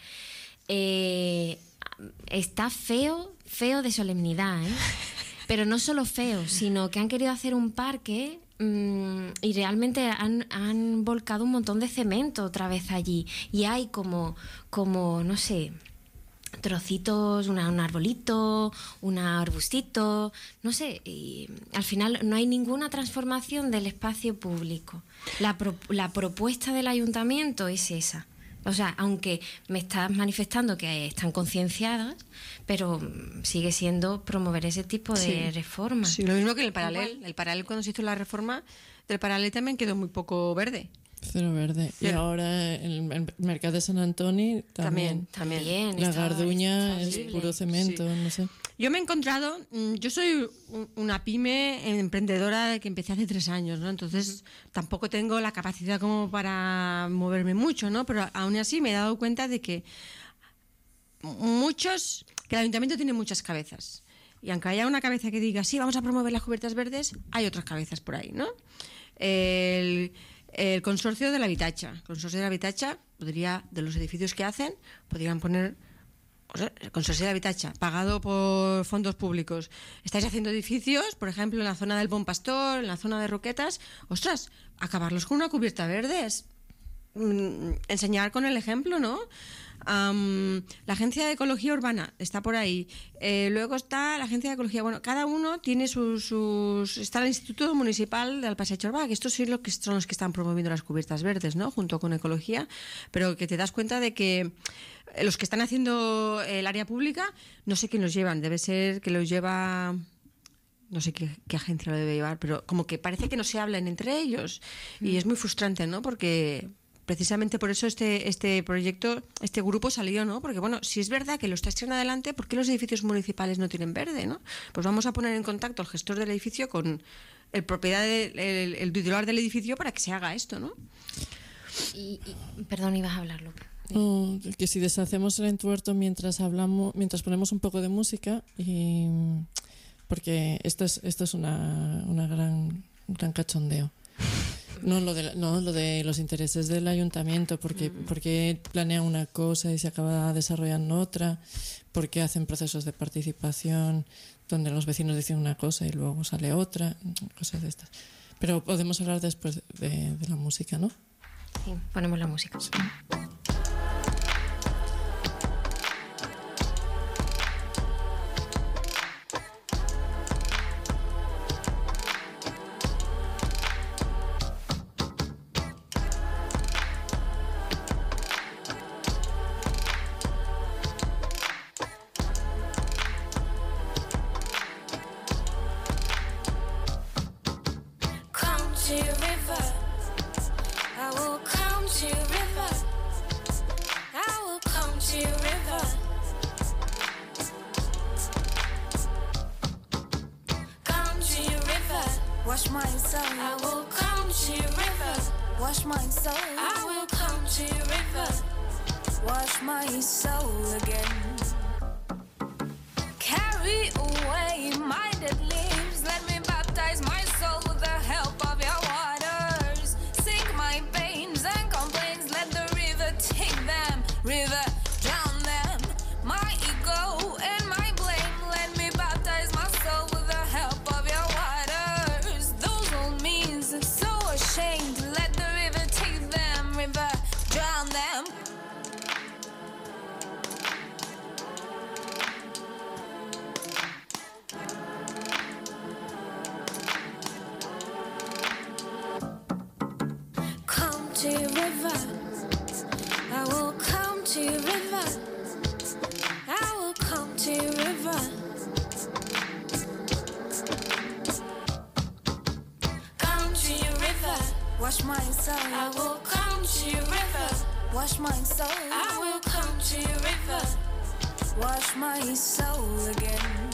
Está feo de solemnidad, ¿eh? Pero no solo feo, sino que han querido hacer un parque y realmente han volcado un montón de cemento otra vez allí. Y hay como no sé, trocitos, un arbolito, un arbustito, no sé, y al final no hay ninguna transformación del espacio público. La propuesta del ayuntamiento es esa. O sea, aunque me estás manifestando que están concienciadas, pero sigue siendo promover ese tipo de reformas. Sí, lo mismo que el Paralel. El Paralel, cuando se hizo la reforma del Paralel, también quedó muy poco verde. Cero verde. Y ahora el mercado de Sant Antoni también. La Garduña es puro cemento, no sé. Yo me he encontrado, yo soy una pyme emprendedora que empecé hace 3 años, ¿no? Entonces tampoco tengo la capacidad como para moverme mucho, ¿no? Pero aún así me he dado cuenta de que que el ayuntamiento tiene muchas cabezas. Y aunque haya una cabeza que diga, sí, vamos a promover las cubiertas verdes, hay otras cabezas por ahí, ¿no? El consorcio de l'habitatge. El consorcio de l'habitatge de los edificios que hacen, podrían poner, o sea, el consorcio de l'habitatge, pagado por fondos públicos. Estáis haciendo edificios, por ejemplo, en la zona del Bon Pastor, en la zona de Roquetas. Ostras, acabarlos con una cubierta verde es enseñar con el ejemplo, ¿no? La Agencia de Ecología Urbana está por ahí. Luego está la Agencia de Ecología. Bueno, cada uno tiene sus... Está el Instituto Municipal del Passeig Urbà, que estos sí son los que están promoviendo las cubiertas verdes, ¿no? Junto con Ecología, pero que te das cuenta de que los que están haciendo el área pública, no sé quién los llevan. Debe ser que los lleva... No sé qué agencia lo debe llevar, pero como que parece que no se hablan entre ellos. Y es muy frustrante, ¿no? Porque... Precisamente por eso este proyecto, este grupo salió, ¿no? Porque, bueno, si es verdad que lo está echando adelante, ¿por qué los edificios municipales no tienen verde, no? Pues vamos a poner en contacto al gestor del edificio con el el titular del edificio para que se haga esto, ¿no? Perdón, ibas a hablar, Lupe. Que si deshacemos el entuerto mientras ponemos un poco de música, porque esto es un gran cachondeo. No lo de los intereses del ayuntamiento, porque planea una cosa y se acaba desarrollando otra, porque hacen procesos de participación donde los vecinos dicen una cosa y luego sale otra, cosas de estas. Pero podemos hablar después de la música, ¿no? Sí, ponemos la música. Sí. wash my soul. I will come to your river, wash my soul. I will come to your river, wash my soul again. Carry away my dead leaves, let me baptize my soul with the help of your waters. Sink my pains and complaints, let the river take them, river drown them. My ego and my blame, let me baptize my soul with the help of your waters. Those old means so ashamed, let the river take them, river drown them. Come to your river, I will come to your river, I will come to your river. Come to your river, wash my soul. I will come to your river, wash my soul. I will come to your river, wash my soul again.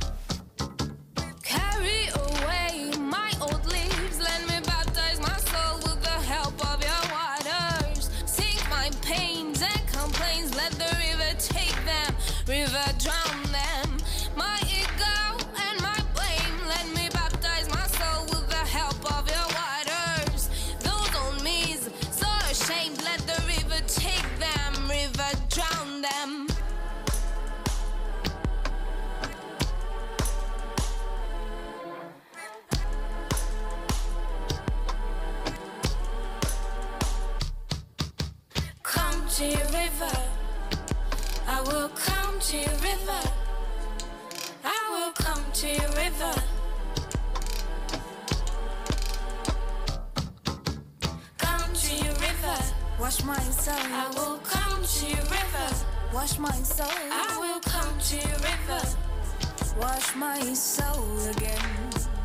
Carry away my old leaves, let me baptize my soul with the help of your waters. Sink my pains and complaints, let the river take them, river drown them. My ego and my blame, let me baptize my soul with the help of your waters. Those old me's so ashamed, let the river take them, river drown them. Come to your river, I will come to your river, I will come to your river. Come to your river, wash my soul. I will come to your river, wash my soul. I will come to your river, wash my soul again.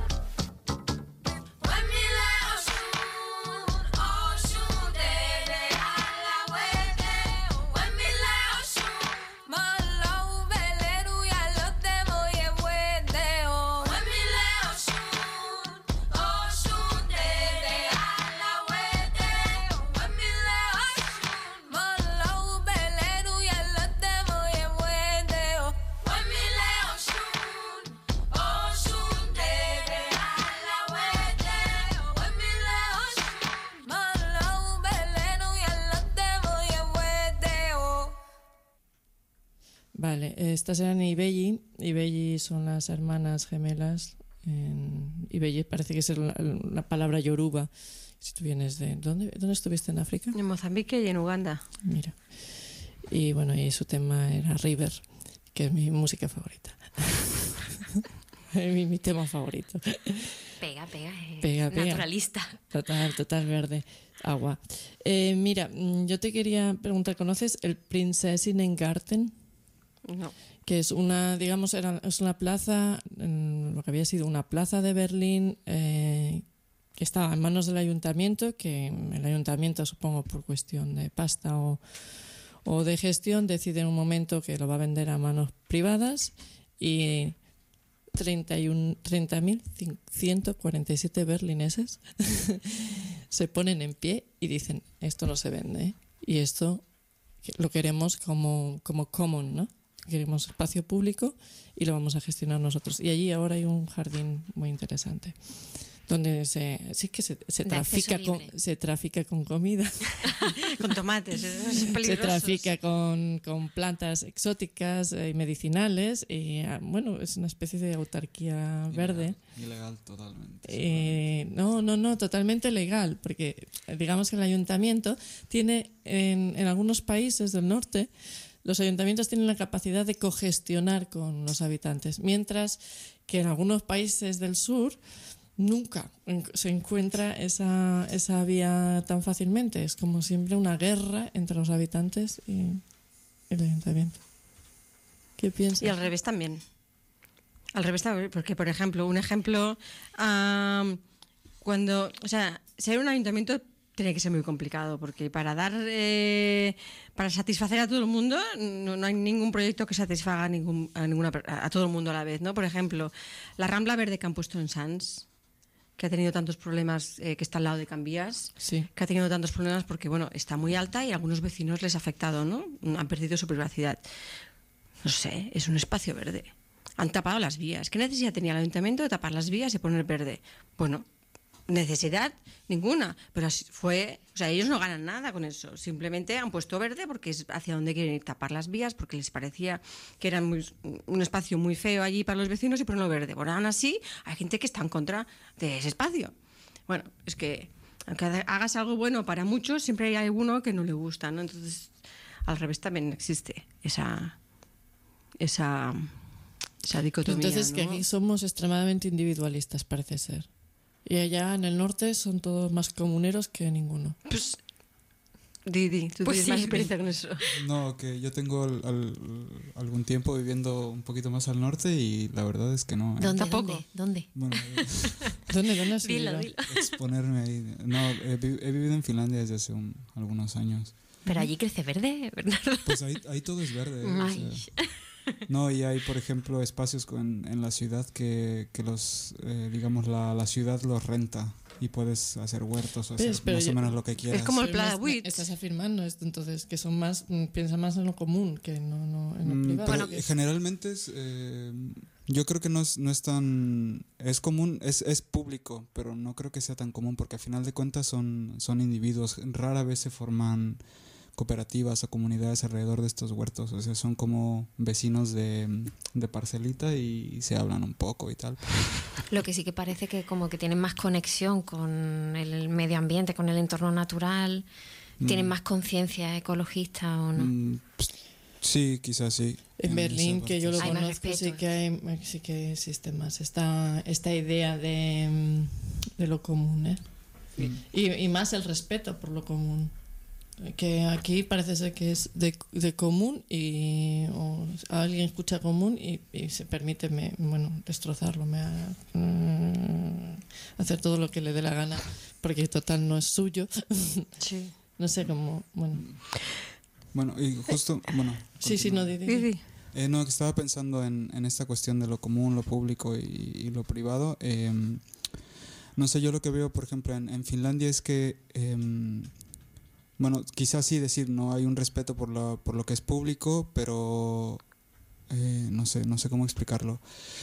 Vale, estas eran Ibelli. Ibelli son las hermanas gemelas. Ibelli parece que es la palabra yoruba. Si tú vienes de... ¿Dónde estuviste en África? En Mozambique y en Uganda. Mira. Y bueno, y su tema era River, que es mi música favorita. mi tema favorito. Pega. Naturalista. Total verde. Agua. Mira, yo te quería preguntar, ¿conoces el Prinzessinnengarten? No. Que es una, digamos, es una plaza, lo que había sido una plaza de Berlín, que estaba en manos del ayuntamiento, que el ayuntamiento, supongo por cuestión de pasta o de gestión, decide en un momento que lo va a vender a manos privadas, y 30.147 berlineses se ponen en pie y dicen, esto no se vende, y esto lo queremos como common, ¿no? Queremos espacio público y lo vamos a gestionar nosotros. Y allí ahora hay un jardín muy interesante donde se trafica con comida. Con tomates, es peligroso. Se trafica con plantas exóticas y medicinales. Y bueno, es una especie de autarquía verde. Ilegal totalmente. No, totalmente legal, porque digamos que el ayuntamiento tiene en algunos países del norte, los ayuntamientos tienen la capacidad de cogestionar con los habitantes, mientras que en algunos países del sur nunca se encuentra esa vía tan fácilmente. Es como siempre una guerra entre los habitantes y el ayuntamiento. ¿Qué piensas? Y al revés también. Al revés también, porque, por ejemplo, un ejemplo, cuando, o sea, ser un ayuntamiento tiene que ser muy complicado, porque para satisfacer a todo el mundo no hay ningún proyecto que satisfaga a todo el mundo a la vez, ¿no? Por ejemplo, la Rambla Verde que han puesto en Sants, que ha tenido tantos problemas, que está al lado de Cambias, Sí. que ha tenido tantos problemas porque, bueno, está muy alta y a algunos vecinos les ha afectado, ¿no? Han perdido su privacidad. No sé, es un espacio verde. Han tapado las vías. ¿Qué necesidad tenía el ayuntamiento de tapar las vías y poner verde? Bueno, necesidad ninguna, pero así fue, o sea, ellos no ganan nada con eso, simplemente han puesto verde porque es hacia donde quieren ir, tapar las vías porque les parecía que era un espacio muy feo allí para los vecinos y ponerlo verde. Bueno, aún así hay gente que está en contra de ese espacio. Bueno, es que aunque hagas algo bueno para muchos, siempre hay alguno que no le gusta, ¿no? Entonces, al revés también existe esa dicotomía. Entonces, que ¿no? aquí somos extremadamente individualistas, parece ser. Y allá en el norte son todos más comuneros que ninguno. Pues, Didi, tú Pues tienes sí. más experiencia con eso. No, que yo tengo algún tiempo viviendo un poquito más al norte y la verdad es que no. ¿Dónde? Tampoco. ¿Dónde? Bueno, ¿Dónde has Dilo, vivido? dilo. exponerme ahí. No, he vivido en Finlandia desde hace algunos años. Pero allí crece verde, Bernardo. Pues ahí todo es verde. O Ay. sea, no, y hay, por ejemplo, espacios en la ciudad que los, digamos, la ciudad los renta y puedes hacer huertos o hacer Pero más o menos lo que quieras. Es como el Pero Pla de me Buits. estás afirmando esto, entonces, que son más, piensa más en lo común que no en lo privado. Pero Que- generalmente yo creo que no es tan, es común, es público, pero no creo que sea tan común porque al final de cuentas son individuos, rara vez se forman cooperativas o comunidades alrededor de estos huertos, o sea, son como vecinos de parcelita y se hablan un poco y tal. Lo que sí que parece que como que tienen más conexión con el medio ambiente, con el entorno natural, tienen más conciencia ecologista o no. Pues, sí, quizás sí. En Berlín, que yo lo Hay más conozco, respeto. sí que existe más esta idea de lo común, ¿eh? Y más el respeto por lo común. Que aquí parece ser que es de común y o alguien escucha común y se permite destrozarlo, hacer todo lo que le dé la gana, porque total no es suyo. Sí. No sé cómo, bueno. Bueno, y justo, bueno. Sí, no, Didi. Didi. No, que estaba pensando en esta cuestión de lo común, lo público y lo privado. No sé, yo lo que veo, por ejemplo, en Finlandia es que, bueno, quizás sí decir, no hay un respeto por lo que es público, pero no sé cómo explicarlo.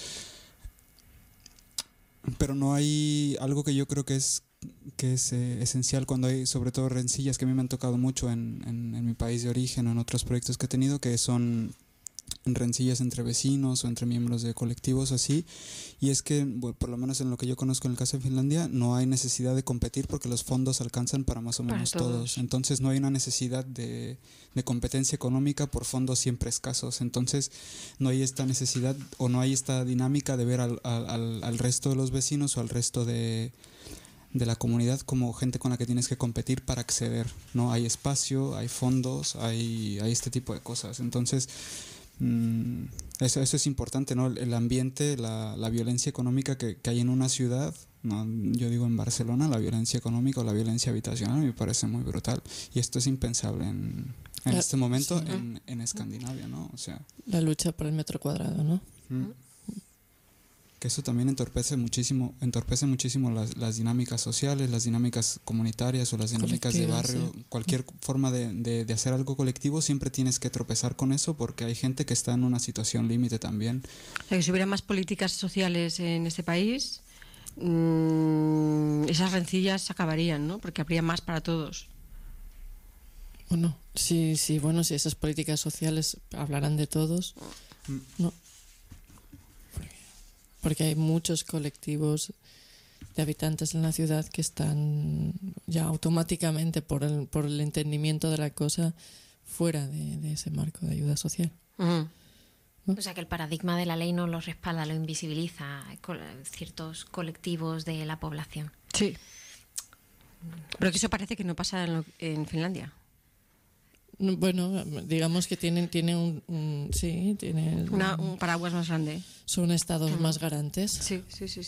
Pero no hay algo que yo creo que es esencial cuando hay, sobre todo, rencillas que a mí me han tocado mucho en mi país de origen o en otros proyectos que he tenido, que son rencillas entre vecinos o entre miembros de colectivos así, y es que, bueno, por lo menos en lo que yo conozco en el caso de Finlandia, no hay necesidad de competir porque los fondos alcanzan para más o menos todos. Entonces no hay una necesidad de competencia económica por fondos siempre escasos. Entonces no hay esta necesidad o no hay esta dinámica de ver al resto de los vecinos o al resto de la comunidad como gente con la que tienes que competir para acceder, ¿no? Hay espacio, hay fondos, hay este tipo de cosas. Entonces eso es importante, ¿no? El ambiente, la violencia económica que hay en una ciudad, ¿no? Yo digo en Barcelona, la violencia económica o la violencia habitacional me parece muy brutal. Y esto es impensable en este momento sí. en Escandinavia, ¿no? O sea, La lucha por el metro cuadrado, ¿no? que eso también entorpece muchísimo las dinámicas sociales, las dinámicas comunitarias o las dinámicas de Colectivas, barrio. sí. Cualquier forma de hacer algo colectivo siempre tienes que tropezar con eso porque hay gente que está en una situación límite también. O sea, que si hubiera más políticas sociales en este país, esas rencillas se acabarían, ¿no? Porque habría más para todos. Bueno, si esas políticas sociales hablarán de todos, no. Porque hay muchos colectivos de habitantes en la ciudad que están ya automáticamente por el entendimiento de la cosa fuera de ese marco de ayuda social. O sea que el paradigma de la ley no lo respalda, lo invisibiliza ciertos colectivos de la población. Sí. Pero que eso parece que no pasa en Finlandia. Bueno, digamos que tienen Un paraguas más grande. son estados más garantes. Sí.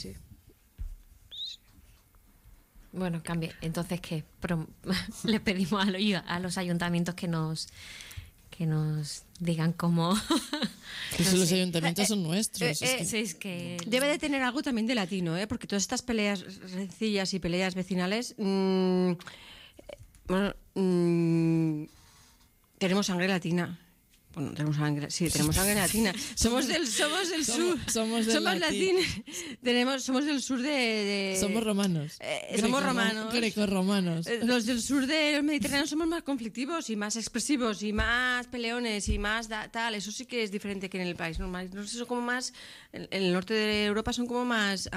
Bueno, cambie. Entonces, ¿qué? Le pedimos a los ayuntamientos que que nos digan cómo. Pues los ayuntamientos son nuestros. Es que Debe de tener algo también de latino, porque todas estas peleas rencillas y peleas vecinales, tenemos sangre latina. Bueno, tenemos sangre latina. Somos del sur. Somos del latinos. Somos del sur de somos romanos. Somos romanos. Grecorromanos. Los del sur del Mediterráneo somos más conflictivos y más expresivos y más peleones y más tal. Eso sí que es diferente que en el país normal. No sé, son como más. En el norte de Europa son como más.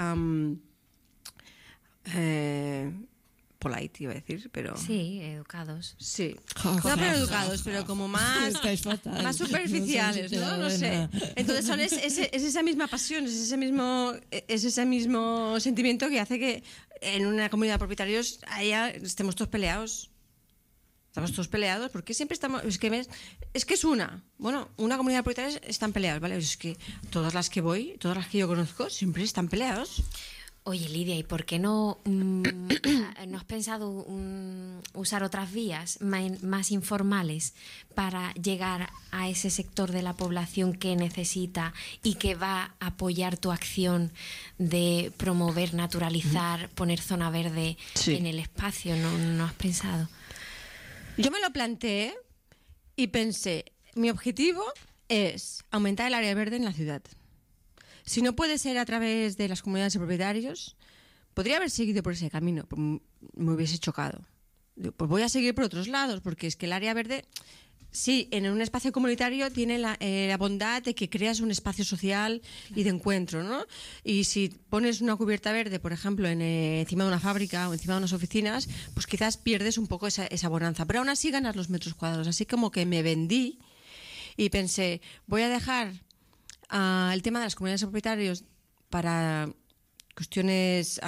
Polite, iba a decir, pero... Sí, educados. Sí. No, pero educados, pero como más... Estáis fatal. Más superficiales, ¿no? sé. Entonces es esa misma pasión, es ese mismo sentimiento que hace que en una comunidad de propietarios estemos todos peleados. Estamos todos peleados porque siempre estamos... Es que es una comunidad de propietarios están peleados, ¿vale? Es que todas las que yo conozco, siempre están peleados. Oye, Lidia, ¿y por qué no has pensado usar otras vías más informales para llegar a ese sector de la población que necesita y que va a apoyar tu acción de promover, naturalizar, poner zona verde en el espacio? ¿No has pensado? Yo me lo planteé y pensé, mi objetivo es aumentar el área verde en la ciudad. Si no puede ser a través de las comunidades de propietarios, podría haber seguido por ese camino, me hubiese chocado. Pues voy a seguir por otros lados, porque es que el área verde, sí, en un espacio comunitario tiene la bondad de que creas un espacio social y de encuentro, ¿no? Y si pones una cubierta verde, por ejemplo, encima de una fábrica o encima de unas oficinas, pues quizás pierdes un poco esa bonanza. Pero aún así ganas los metros cuadrados. Así como que me vendí y pensé, voy a dejar... el tema de las comunidades de propietarios para cuestiones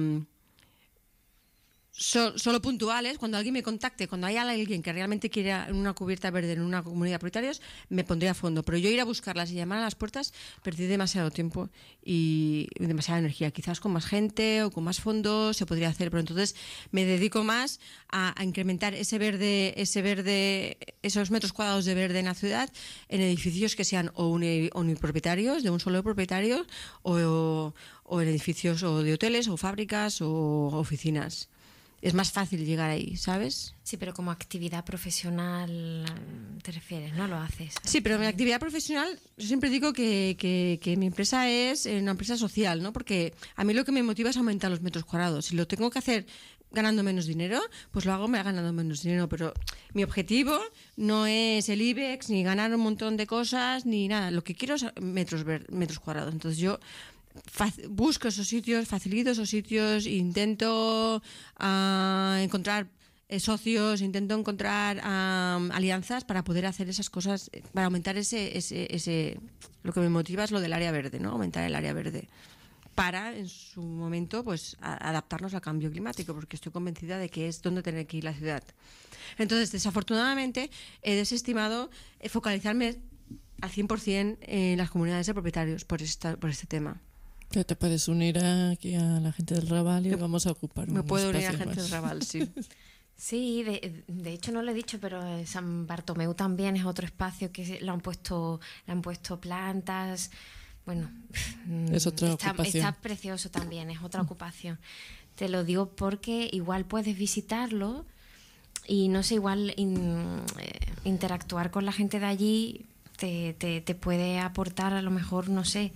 solo puntuales, cuando alguien me contacte, cuando haya alguien que realmente quiera una cubierta verde en una comunidad de propietarios, me pondré a fondo. Pero yo ir a buscarlas y llamar a las puertas, perdí demasiado tiempo y demasiada energía. Quizás con más gente o con más fondos se podría hacer, pero entonces me dedico más a incrementar ese verde, esos metros cuadrados de verde en la ciudad, en edificios que sean o unipropietarios, de un solo propietario, o en edificios o de hoteles o fábricas o oficinas. Es más fácil llegar ahí, ¿sabes? Sí, pero como actividad profesional te refieres, ¿no? Lo haces. Sí, pero mi actividad profesional, yo siempre digo que mi empresa es una empresa social, ¿no? Porque a mí lo que me motiva es aumentar los metros cuadrados. Si lo tengo que hacer ganando menos dinero, pues lo hago ganando menos dinero. Pero mi objetivo no es el IBEX, ni ganar un montón de cosas, ni nada. Lo que quiero es metros cuadrados. Entonces yo... busco esos sitios, facilito esos sitios, intento encontrar socios, intento encontrar alianzas para poder hacer esas cosas, para aumentar lo que me motiva es lo del área verde, ¿no? Aumentar el área verde para en su momento pues adaptarnos al cambio climático, porque estoy convencida de que es donde tiene que ir la ciudad. Entonces, desafortunadamente he desestimado focalizarme al 100% en las comunidades de propietarios por este tema. Pero te puedes unir aquí a la gente del Raval y vamos a ocupar un espacio. Me puedo unir a la gente más. del Raval, sí. Sí, de hecho no lo he dicho, pero San Bartomeu también es otro espacio que le han puesto plantas. Bueno, es otra ocupación. Está precioso también, es otra ocupación. Te lo digo porque igual puedes visitarlo y no sé, igual interactuar con la gente de allí te puede aportar a lo mejor, no sé,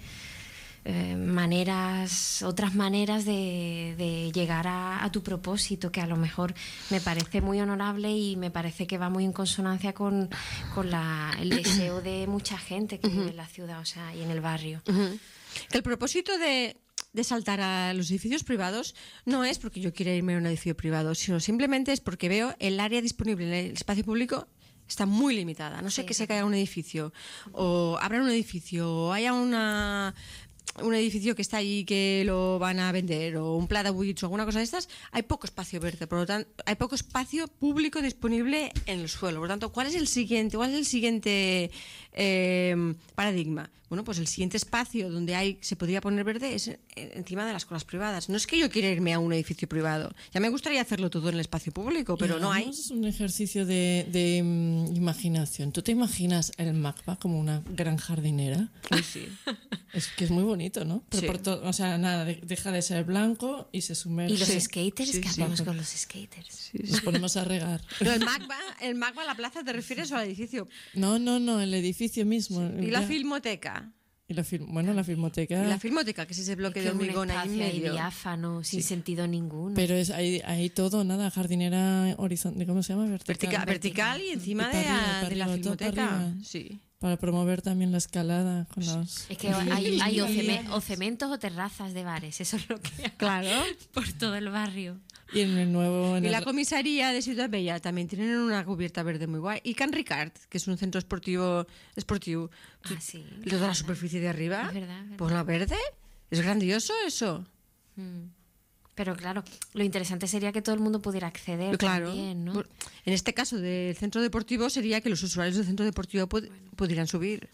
otras maneras de llegar a tu propósito, que a lo mejor me parece muy honorable y me parece que va muy en consonancia con el deseo de mucha gente que vive en la ciudad, o sea, y en el barrio. Que el propósito de saltar a los edificios privados no es porque yo quiera irme a un edificio privado, sino simplemente es porque veo el área disponible en el espacio público está muy limitada. No sé, que se caiga un edificio o abran un edificio o haya un edificio que está allí que lo van a vender, o un Plaza Witch o alguna cosa de estas, hay poco espacio verde, por lo tanto, hay poco espacio público disponible en el suelo. Por lo tanto, ¿cuál es el siguiente paradigma? Bueno, pues el siguiente espacio donde se podría poner verde es encima de las escuelas privadas. No es que yo quiera irme a un edificio privado, ya me gustaría hacerlo todo en el espacio público, pero no hay. Es un ejercicio de imaginación. ¿Tú te imaginas el MACBA como una gran jardinera? Sí. Es que es muy bonito, ¿no? Pero Sí. o sea, nada, deja de ser blanco y se sumerge. ¿Y los Sí. skaters? Sí, ¿Qué sí. hacemos con los skaters? Nos ponemos a regar. No, el MACBA, la plaza, ¿te refieres o al edificio? No, el edificio mismo. Y la Ya. filmoteca. Y la la filmoteca. Y la filmoteca, que es ese bloque Es de que un hormigón ahí en espacio ahí medio. diáfano, sin sentido ninguno. Pero hay todo, nada, jardinera horizontal, ¿cómo se llama? Vertical y encima Y para arriba, de la para arriba, todo para filmoteca. arriba. Sí. Para promover también la escalada con los... Es que hay o cementos o terrazas de bares, eso es lo que hay Claro. por todo el barrio. Y en el nuevo... Y la comisaría de Ciudad Bella también tienen una cubierta verde muy guay. Y Can Ricard, que es un centro esportivo. Ah, sí. Toda la superficie de arriba. Es verdad, es verdad. Pues la verde. Es grandioso eso. Pero claro, lo interesante sería que todo el mundo pudiera acceder Claro. también, ¿no? En este caso del centro deportivo sería que los usuarios del centro deportivo pudieran subir.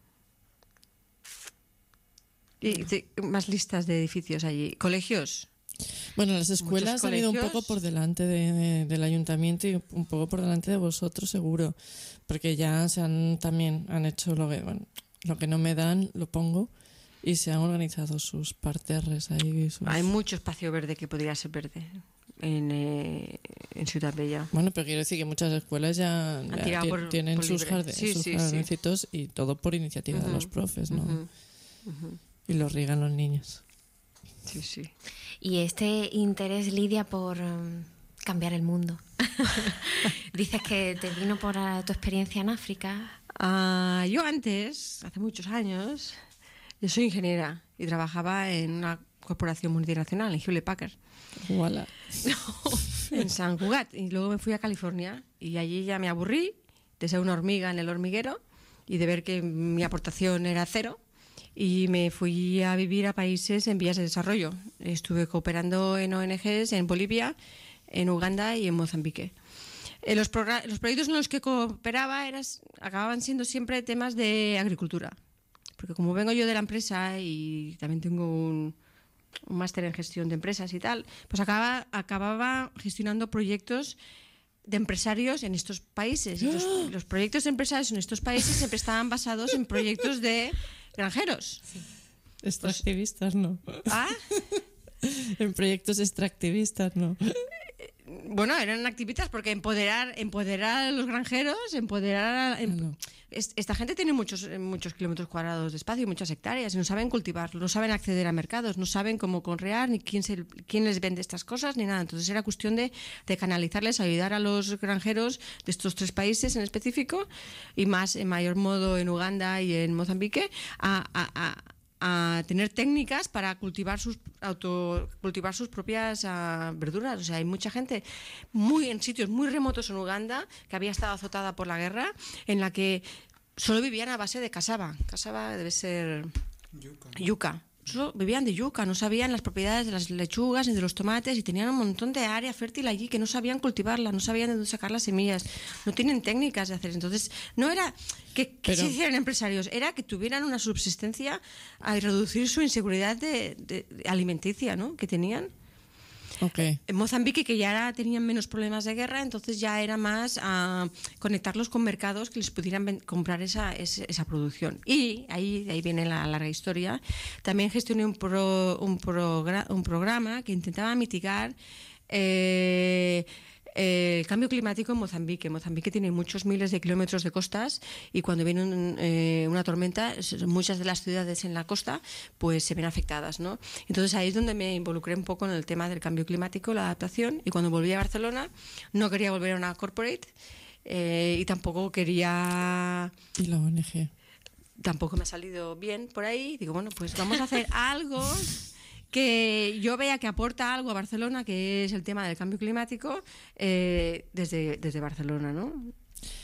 Y más listas de edificios allí. Colegios. Bueno, las escuelas Muchos han ido un colegios. poco por delante del ayuntamiento y un poco por delante de vosotros, seguro. Porque ya también han hecho lo que no me dan, lo pongo. Y se han organizado sus parterres ahí. Hay mucho espacio verde que podría ser verde en Ciudad Bella. Bueno, pero quiero decir que muchas escuelas ya tirado por tienen sus libre. Sí, sí, sí. jardincitos y todo por iniciativa de los profes, ¿no? Y los riegan los niños. Sí, sí. Y este interés, Lidia, por cambiar el mundo. Dices que te vino por tu experiencia en África. Yo antes, hace muchos años, yo soy ingeniera y trabajaba en una corporación multinacional, en Hewlett Packard, Voilà. en San Cugat. Y luego me fui a California y allí ya me aburrí de ser una hormiga en el hormiguero y de ver que mi aportación era cero. Y me fui a vivir a países en vías de desarrollo. Estuve cooperando en ONGs en Bolivia, en Uganda y en Mozambique. Los proyectos en los que cooperaba acababan siendo siempre temas de agricultura. Porque como vengo yo de la empresa y también tengo un máster en gestión de empresas y tal, pues acababa gestionando proyectos de empresarios en estos países. Y los proyectos de empresarios en estos países siempre estaban basados en proyectos de granjeros. Extractivistas, no. ¿Ah? En proyectos extractivistas, no. Bueno, eran activistas porque empoderar a los granjeros, esta gente tiene muchos kilómetros cuadrados de espacio y muchas hectáreas y no saben cultivar, no saben acceder a mercados, no saben cómo conrear, ni quién les vende estas cosas, ni nada. Entonces era cuestión de canalizarles, ayudar a los granjeros de estos tres países en específico y más en mayor modo en Uganda y en Mozambique a tener técnicas para cultivar sus propias verduras. O sea, hay mucha gente en sitios muy remotos en Uganda que había estado azotada por la guerra, en la que solo vivían a base de casaba. Casaba debe ser yuca. Solo vivían de yuca, no sabían las propiedades de las lechugas ni de los tomates y tenían un montón de área fértil allí que no sabían cultivarla, no sabían de dónde sacar las semillas, no tienen técnicas de hacer. Entonces, no era que se hicieran empresarios, era que tuvieran una subsistencia a reducir su inseguridad de alimenticia, ¿no?, que tenían. Okay. En Mozambique, que ya tenían menos problemas de guerra, entonces ya era más conectarlos con mercados que les pudieran comprar esa producción. Y ahí viene la larga historia. También gestioné un programa que intentaba mitigar el cambio climático en Mozambique. Mozambique tiene muchos miles de kilómetros de costas y cuando viene una tormenta, muchas de las ciudades en la costa pues se ven afectadas, ¿no? Entonces ahí es donde me involucré un poco en el tema del cambio climático, la adaptación, y cuando volví a Barcelona no quería volver a una corporate y tampoco quería... ¿Y la ONG? Tampoco me ha salido bien por ahí. Digo, bueno, pues vamos a hacer algo que yo vea que aporta algo a Barcelona, que es el tema del cambio climático, desde Barcelona, ¿no?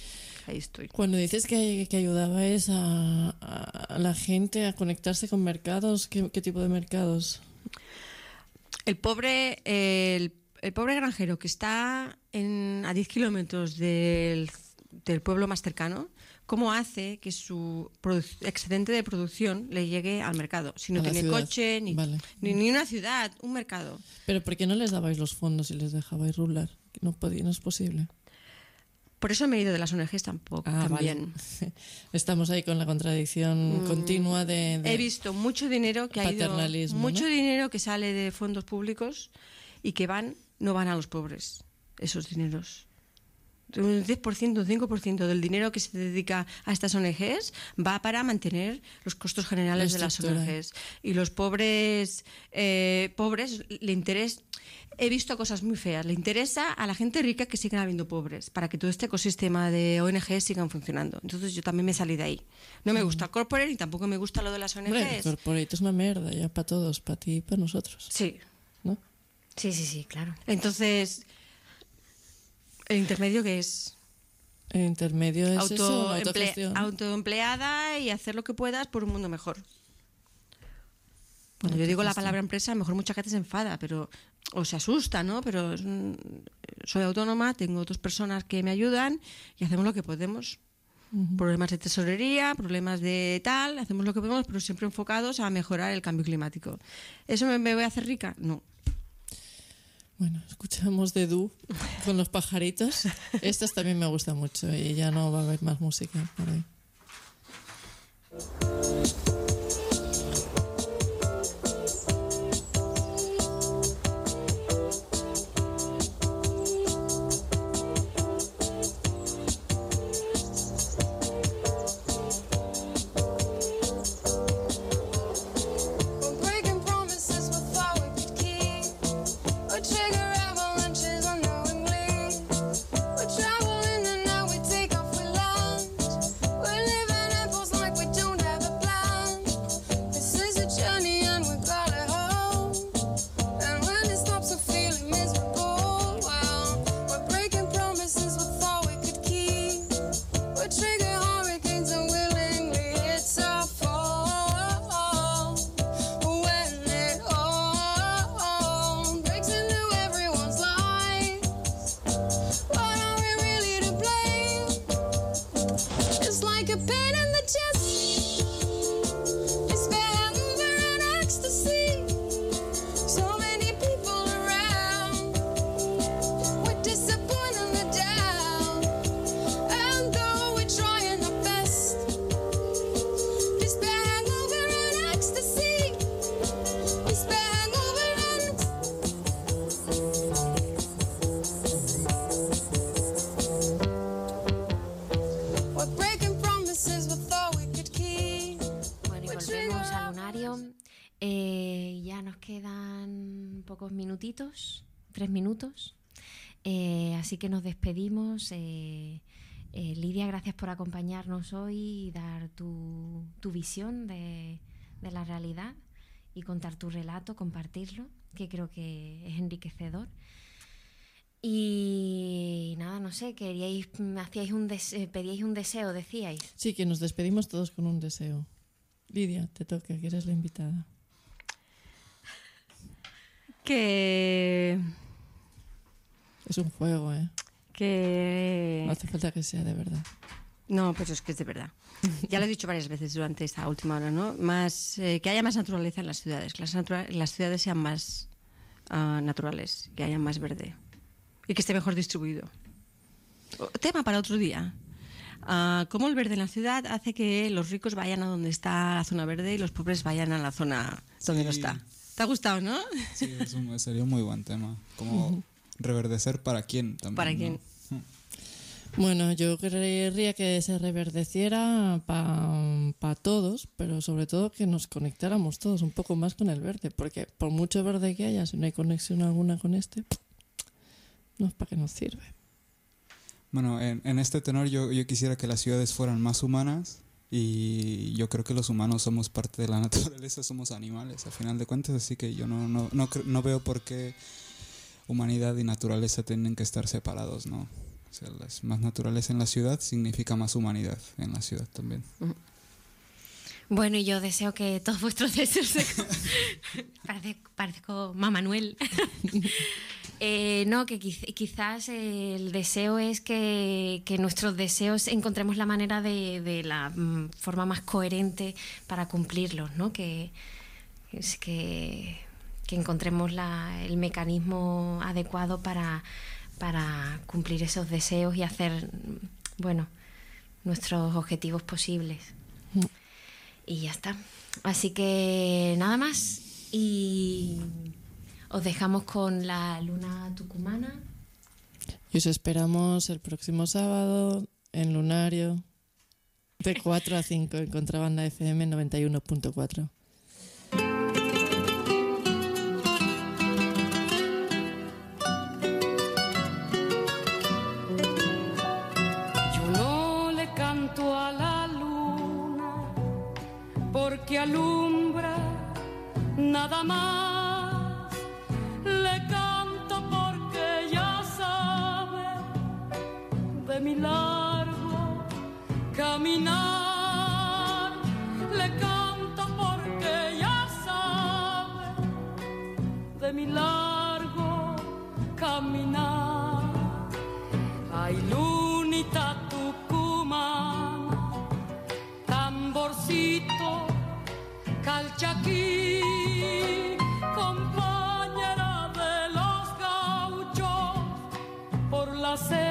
ahí estoy. Cuando dices que ayudabais a la gente a conectarse con mercados, ¿qué tipo de mercados? El pobre granjero que está a 10 kilómetros del pueblo más cercano, ¿cómo hace que su excedente de producción le llegue al mercado? Si no A la tiene ciudad. coche, Vale. ni una ciudad, un mercado. ¿Pero por qué no les dabais los fondos y les dejabais rular? No es posible. Por eso me he ido de las ONGs también. Vale. Estamos ahí con la contradicción continua de He visto mucho dinero que ha ido, paternalismo, mucho ¿no? dinero que sale de fondos públicos y que no van a los pobres, esos dineros. Un 10%, un 5% del dinero que se dedica a estas ONGs va para mantener los costos generales de las estructura. ONGs. Y los pobres le interesa. He visto cosas muy feas. Le interesa a la gente rica que sigan habiendo pobres para que todo este ecosistema de ONGs sigan funcionando. Entonces yo también me salí de ahí. No me gusta el corporate y tampoco me gusta lo de las ONGs. Hombre, el corporate es una mierda, ya para todos, para ti y para nosotros. Sí. ¿No? Sí, claro. Entonces, ¿el intermedio qué es? El intermedio es eso, autogestión. Autoempleada y hacer lo que puedas por un mundo mejor. Cuando yo digo la palabra empresa, a lo mejor mucha gente se enfada, o se asusta, ¿no? Pero soy autónoma, tengo 2 personas que me ayudan y hacemos lo que podemos. Problemas de tesorería, problemas de tal, hacemos lo que podemos, pero siempre enfocados a mejorar el cambio climático. ¿Eso me voy a hacer rica? No. Bueno, escuchamos de Du con los pajaritos. Estas también me gustan mucho y ya no va a haber más música por ahí. We're breaking promises we thought we could keep. We trigger avalanches unknowingly. We're traveling and now we take off, we land. We're living apples like we don't have a plan. This is a journey and we call it home. And when it stops, we're feeling miserable. Well, we're breaking promises we thought we could keep. We trigger hurricanes unwillingly. It's our fault. When it all breaks into everyone's lives, but are we really to blame? It's like a pain in the chest, despair, anger and ecstasy. So many people around, we're disappointed and down. And though we're trying our best, despair, hangover and ecstasy. Despair, hangover and we're breaking promises we thought we could keep. Bueno, y volvemos al lunario. Ya nos quedan pocos minutitos, 3 minutos. Así que nos despedimos. Lidia, gracias por acompañarnos hoy y dar tu visión de la realidad y contar tu relato, compartirlo, que creo que es enriquecedor. Y nada, no sé, pedíais un deseo, decíais. Sí, que nos despedimos todos con un deseo. Lidia, te toca, que eres la invitada. Que Es un juego, ¿eh? No hace falta que sea de verdad. No, pero es que es de verdad. Ya lo he dicho varias veces durante esta última hora, ¿no? Que haya más naturaleza en las ciudades, que las ciudades sean más naturales, que haya más verde y que esté mejor distribuido. Tema para otro día. Cómo el verde en la ciudad hace que los ricos vayan a donde está la zona verde y los pobres vayan a la zona donde no está. ¿Te ha gustado, no? Sí, sería un muy buen tema. Como reverdecer para quién también. ¿Para quién? ¿No? Bueno, yo querría que se reverdeciera para todos, pero sobre todo que nos conectáramos todos un poco más con el verde, porque por mucho verde que haya, si no hay conexión alguna con no es para qué nos sirve. Bueno, en este tenor yo quisiera que las ciudades fueran más humanas y yo creo que los humanos somos parte de la naturaleza, somos animales a final de cuentas, así que yo no veo por qué humanidad y naturaleza tienen que estar separados, ¿no? O sea, las más naturaleza en la ciudad significa más humanidad en la ciudad también. Bueno, y yo deseo que todos vuestros deseos parezco Mamá Manuel. No, que quizás el deseo es que nuestros deseos encontremos la manera de la forma más coherente para cumplirlos, ¿no? Que encontremos el mecanismo adecuado para cumplir esos deseos y hacer, bueno, nuestros objetivos posibles. Y ya está. Así que nada más. Y os dejamos con la luna tucumana. Y os esperamos el próximo sábado en Lunario de 4 a 5 en Contrabanda FM 91.4. Porque alumbra nada más, le canto porque ya sabe de mi largo caminar, le canto porque ya sabe de mi largo caminar. Ay, lunita tucumana, tamborcito Calchaquí, compañera de los gauchos, por la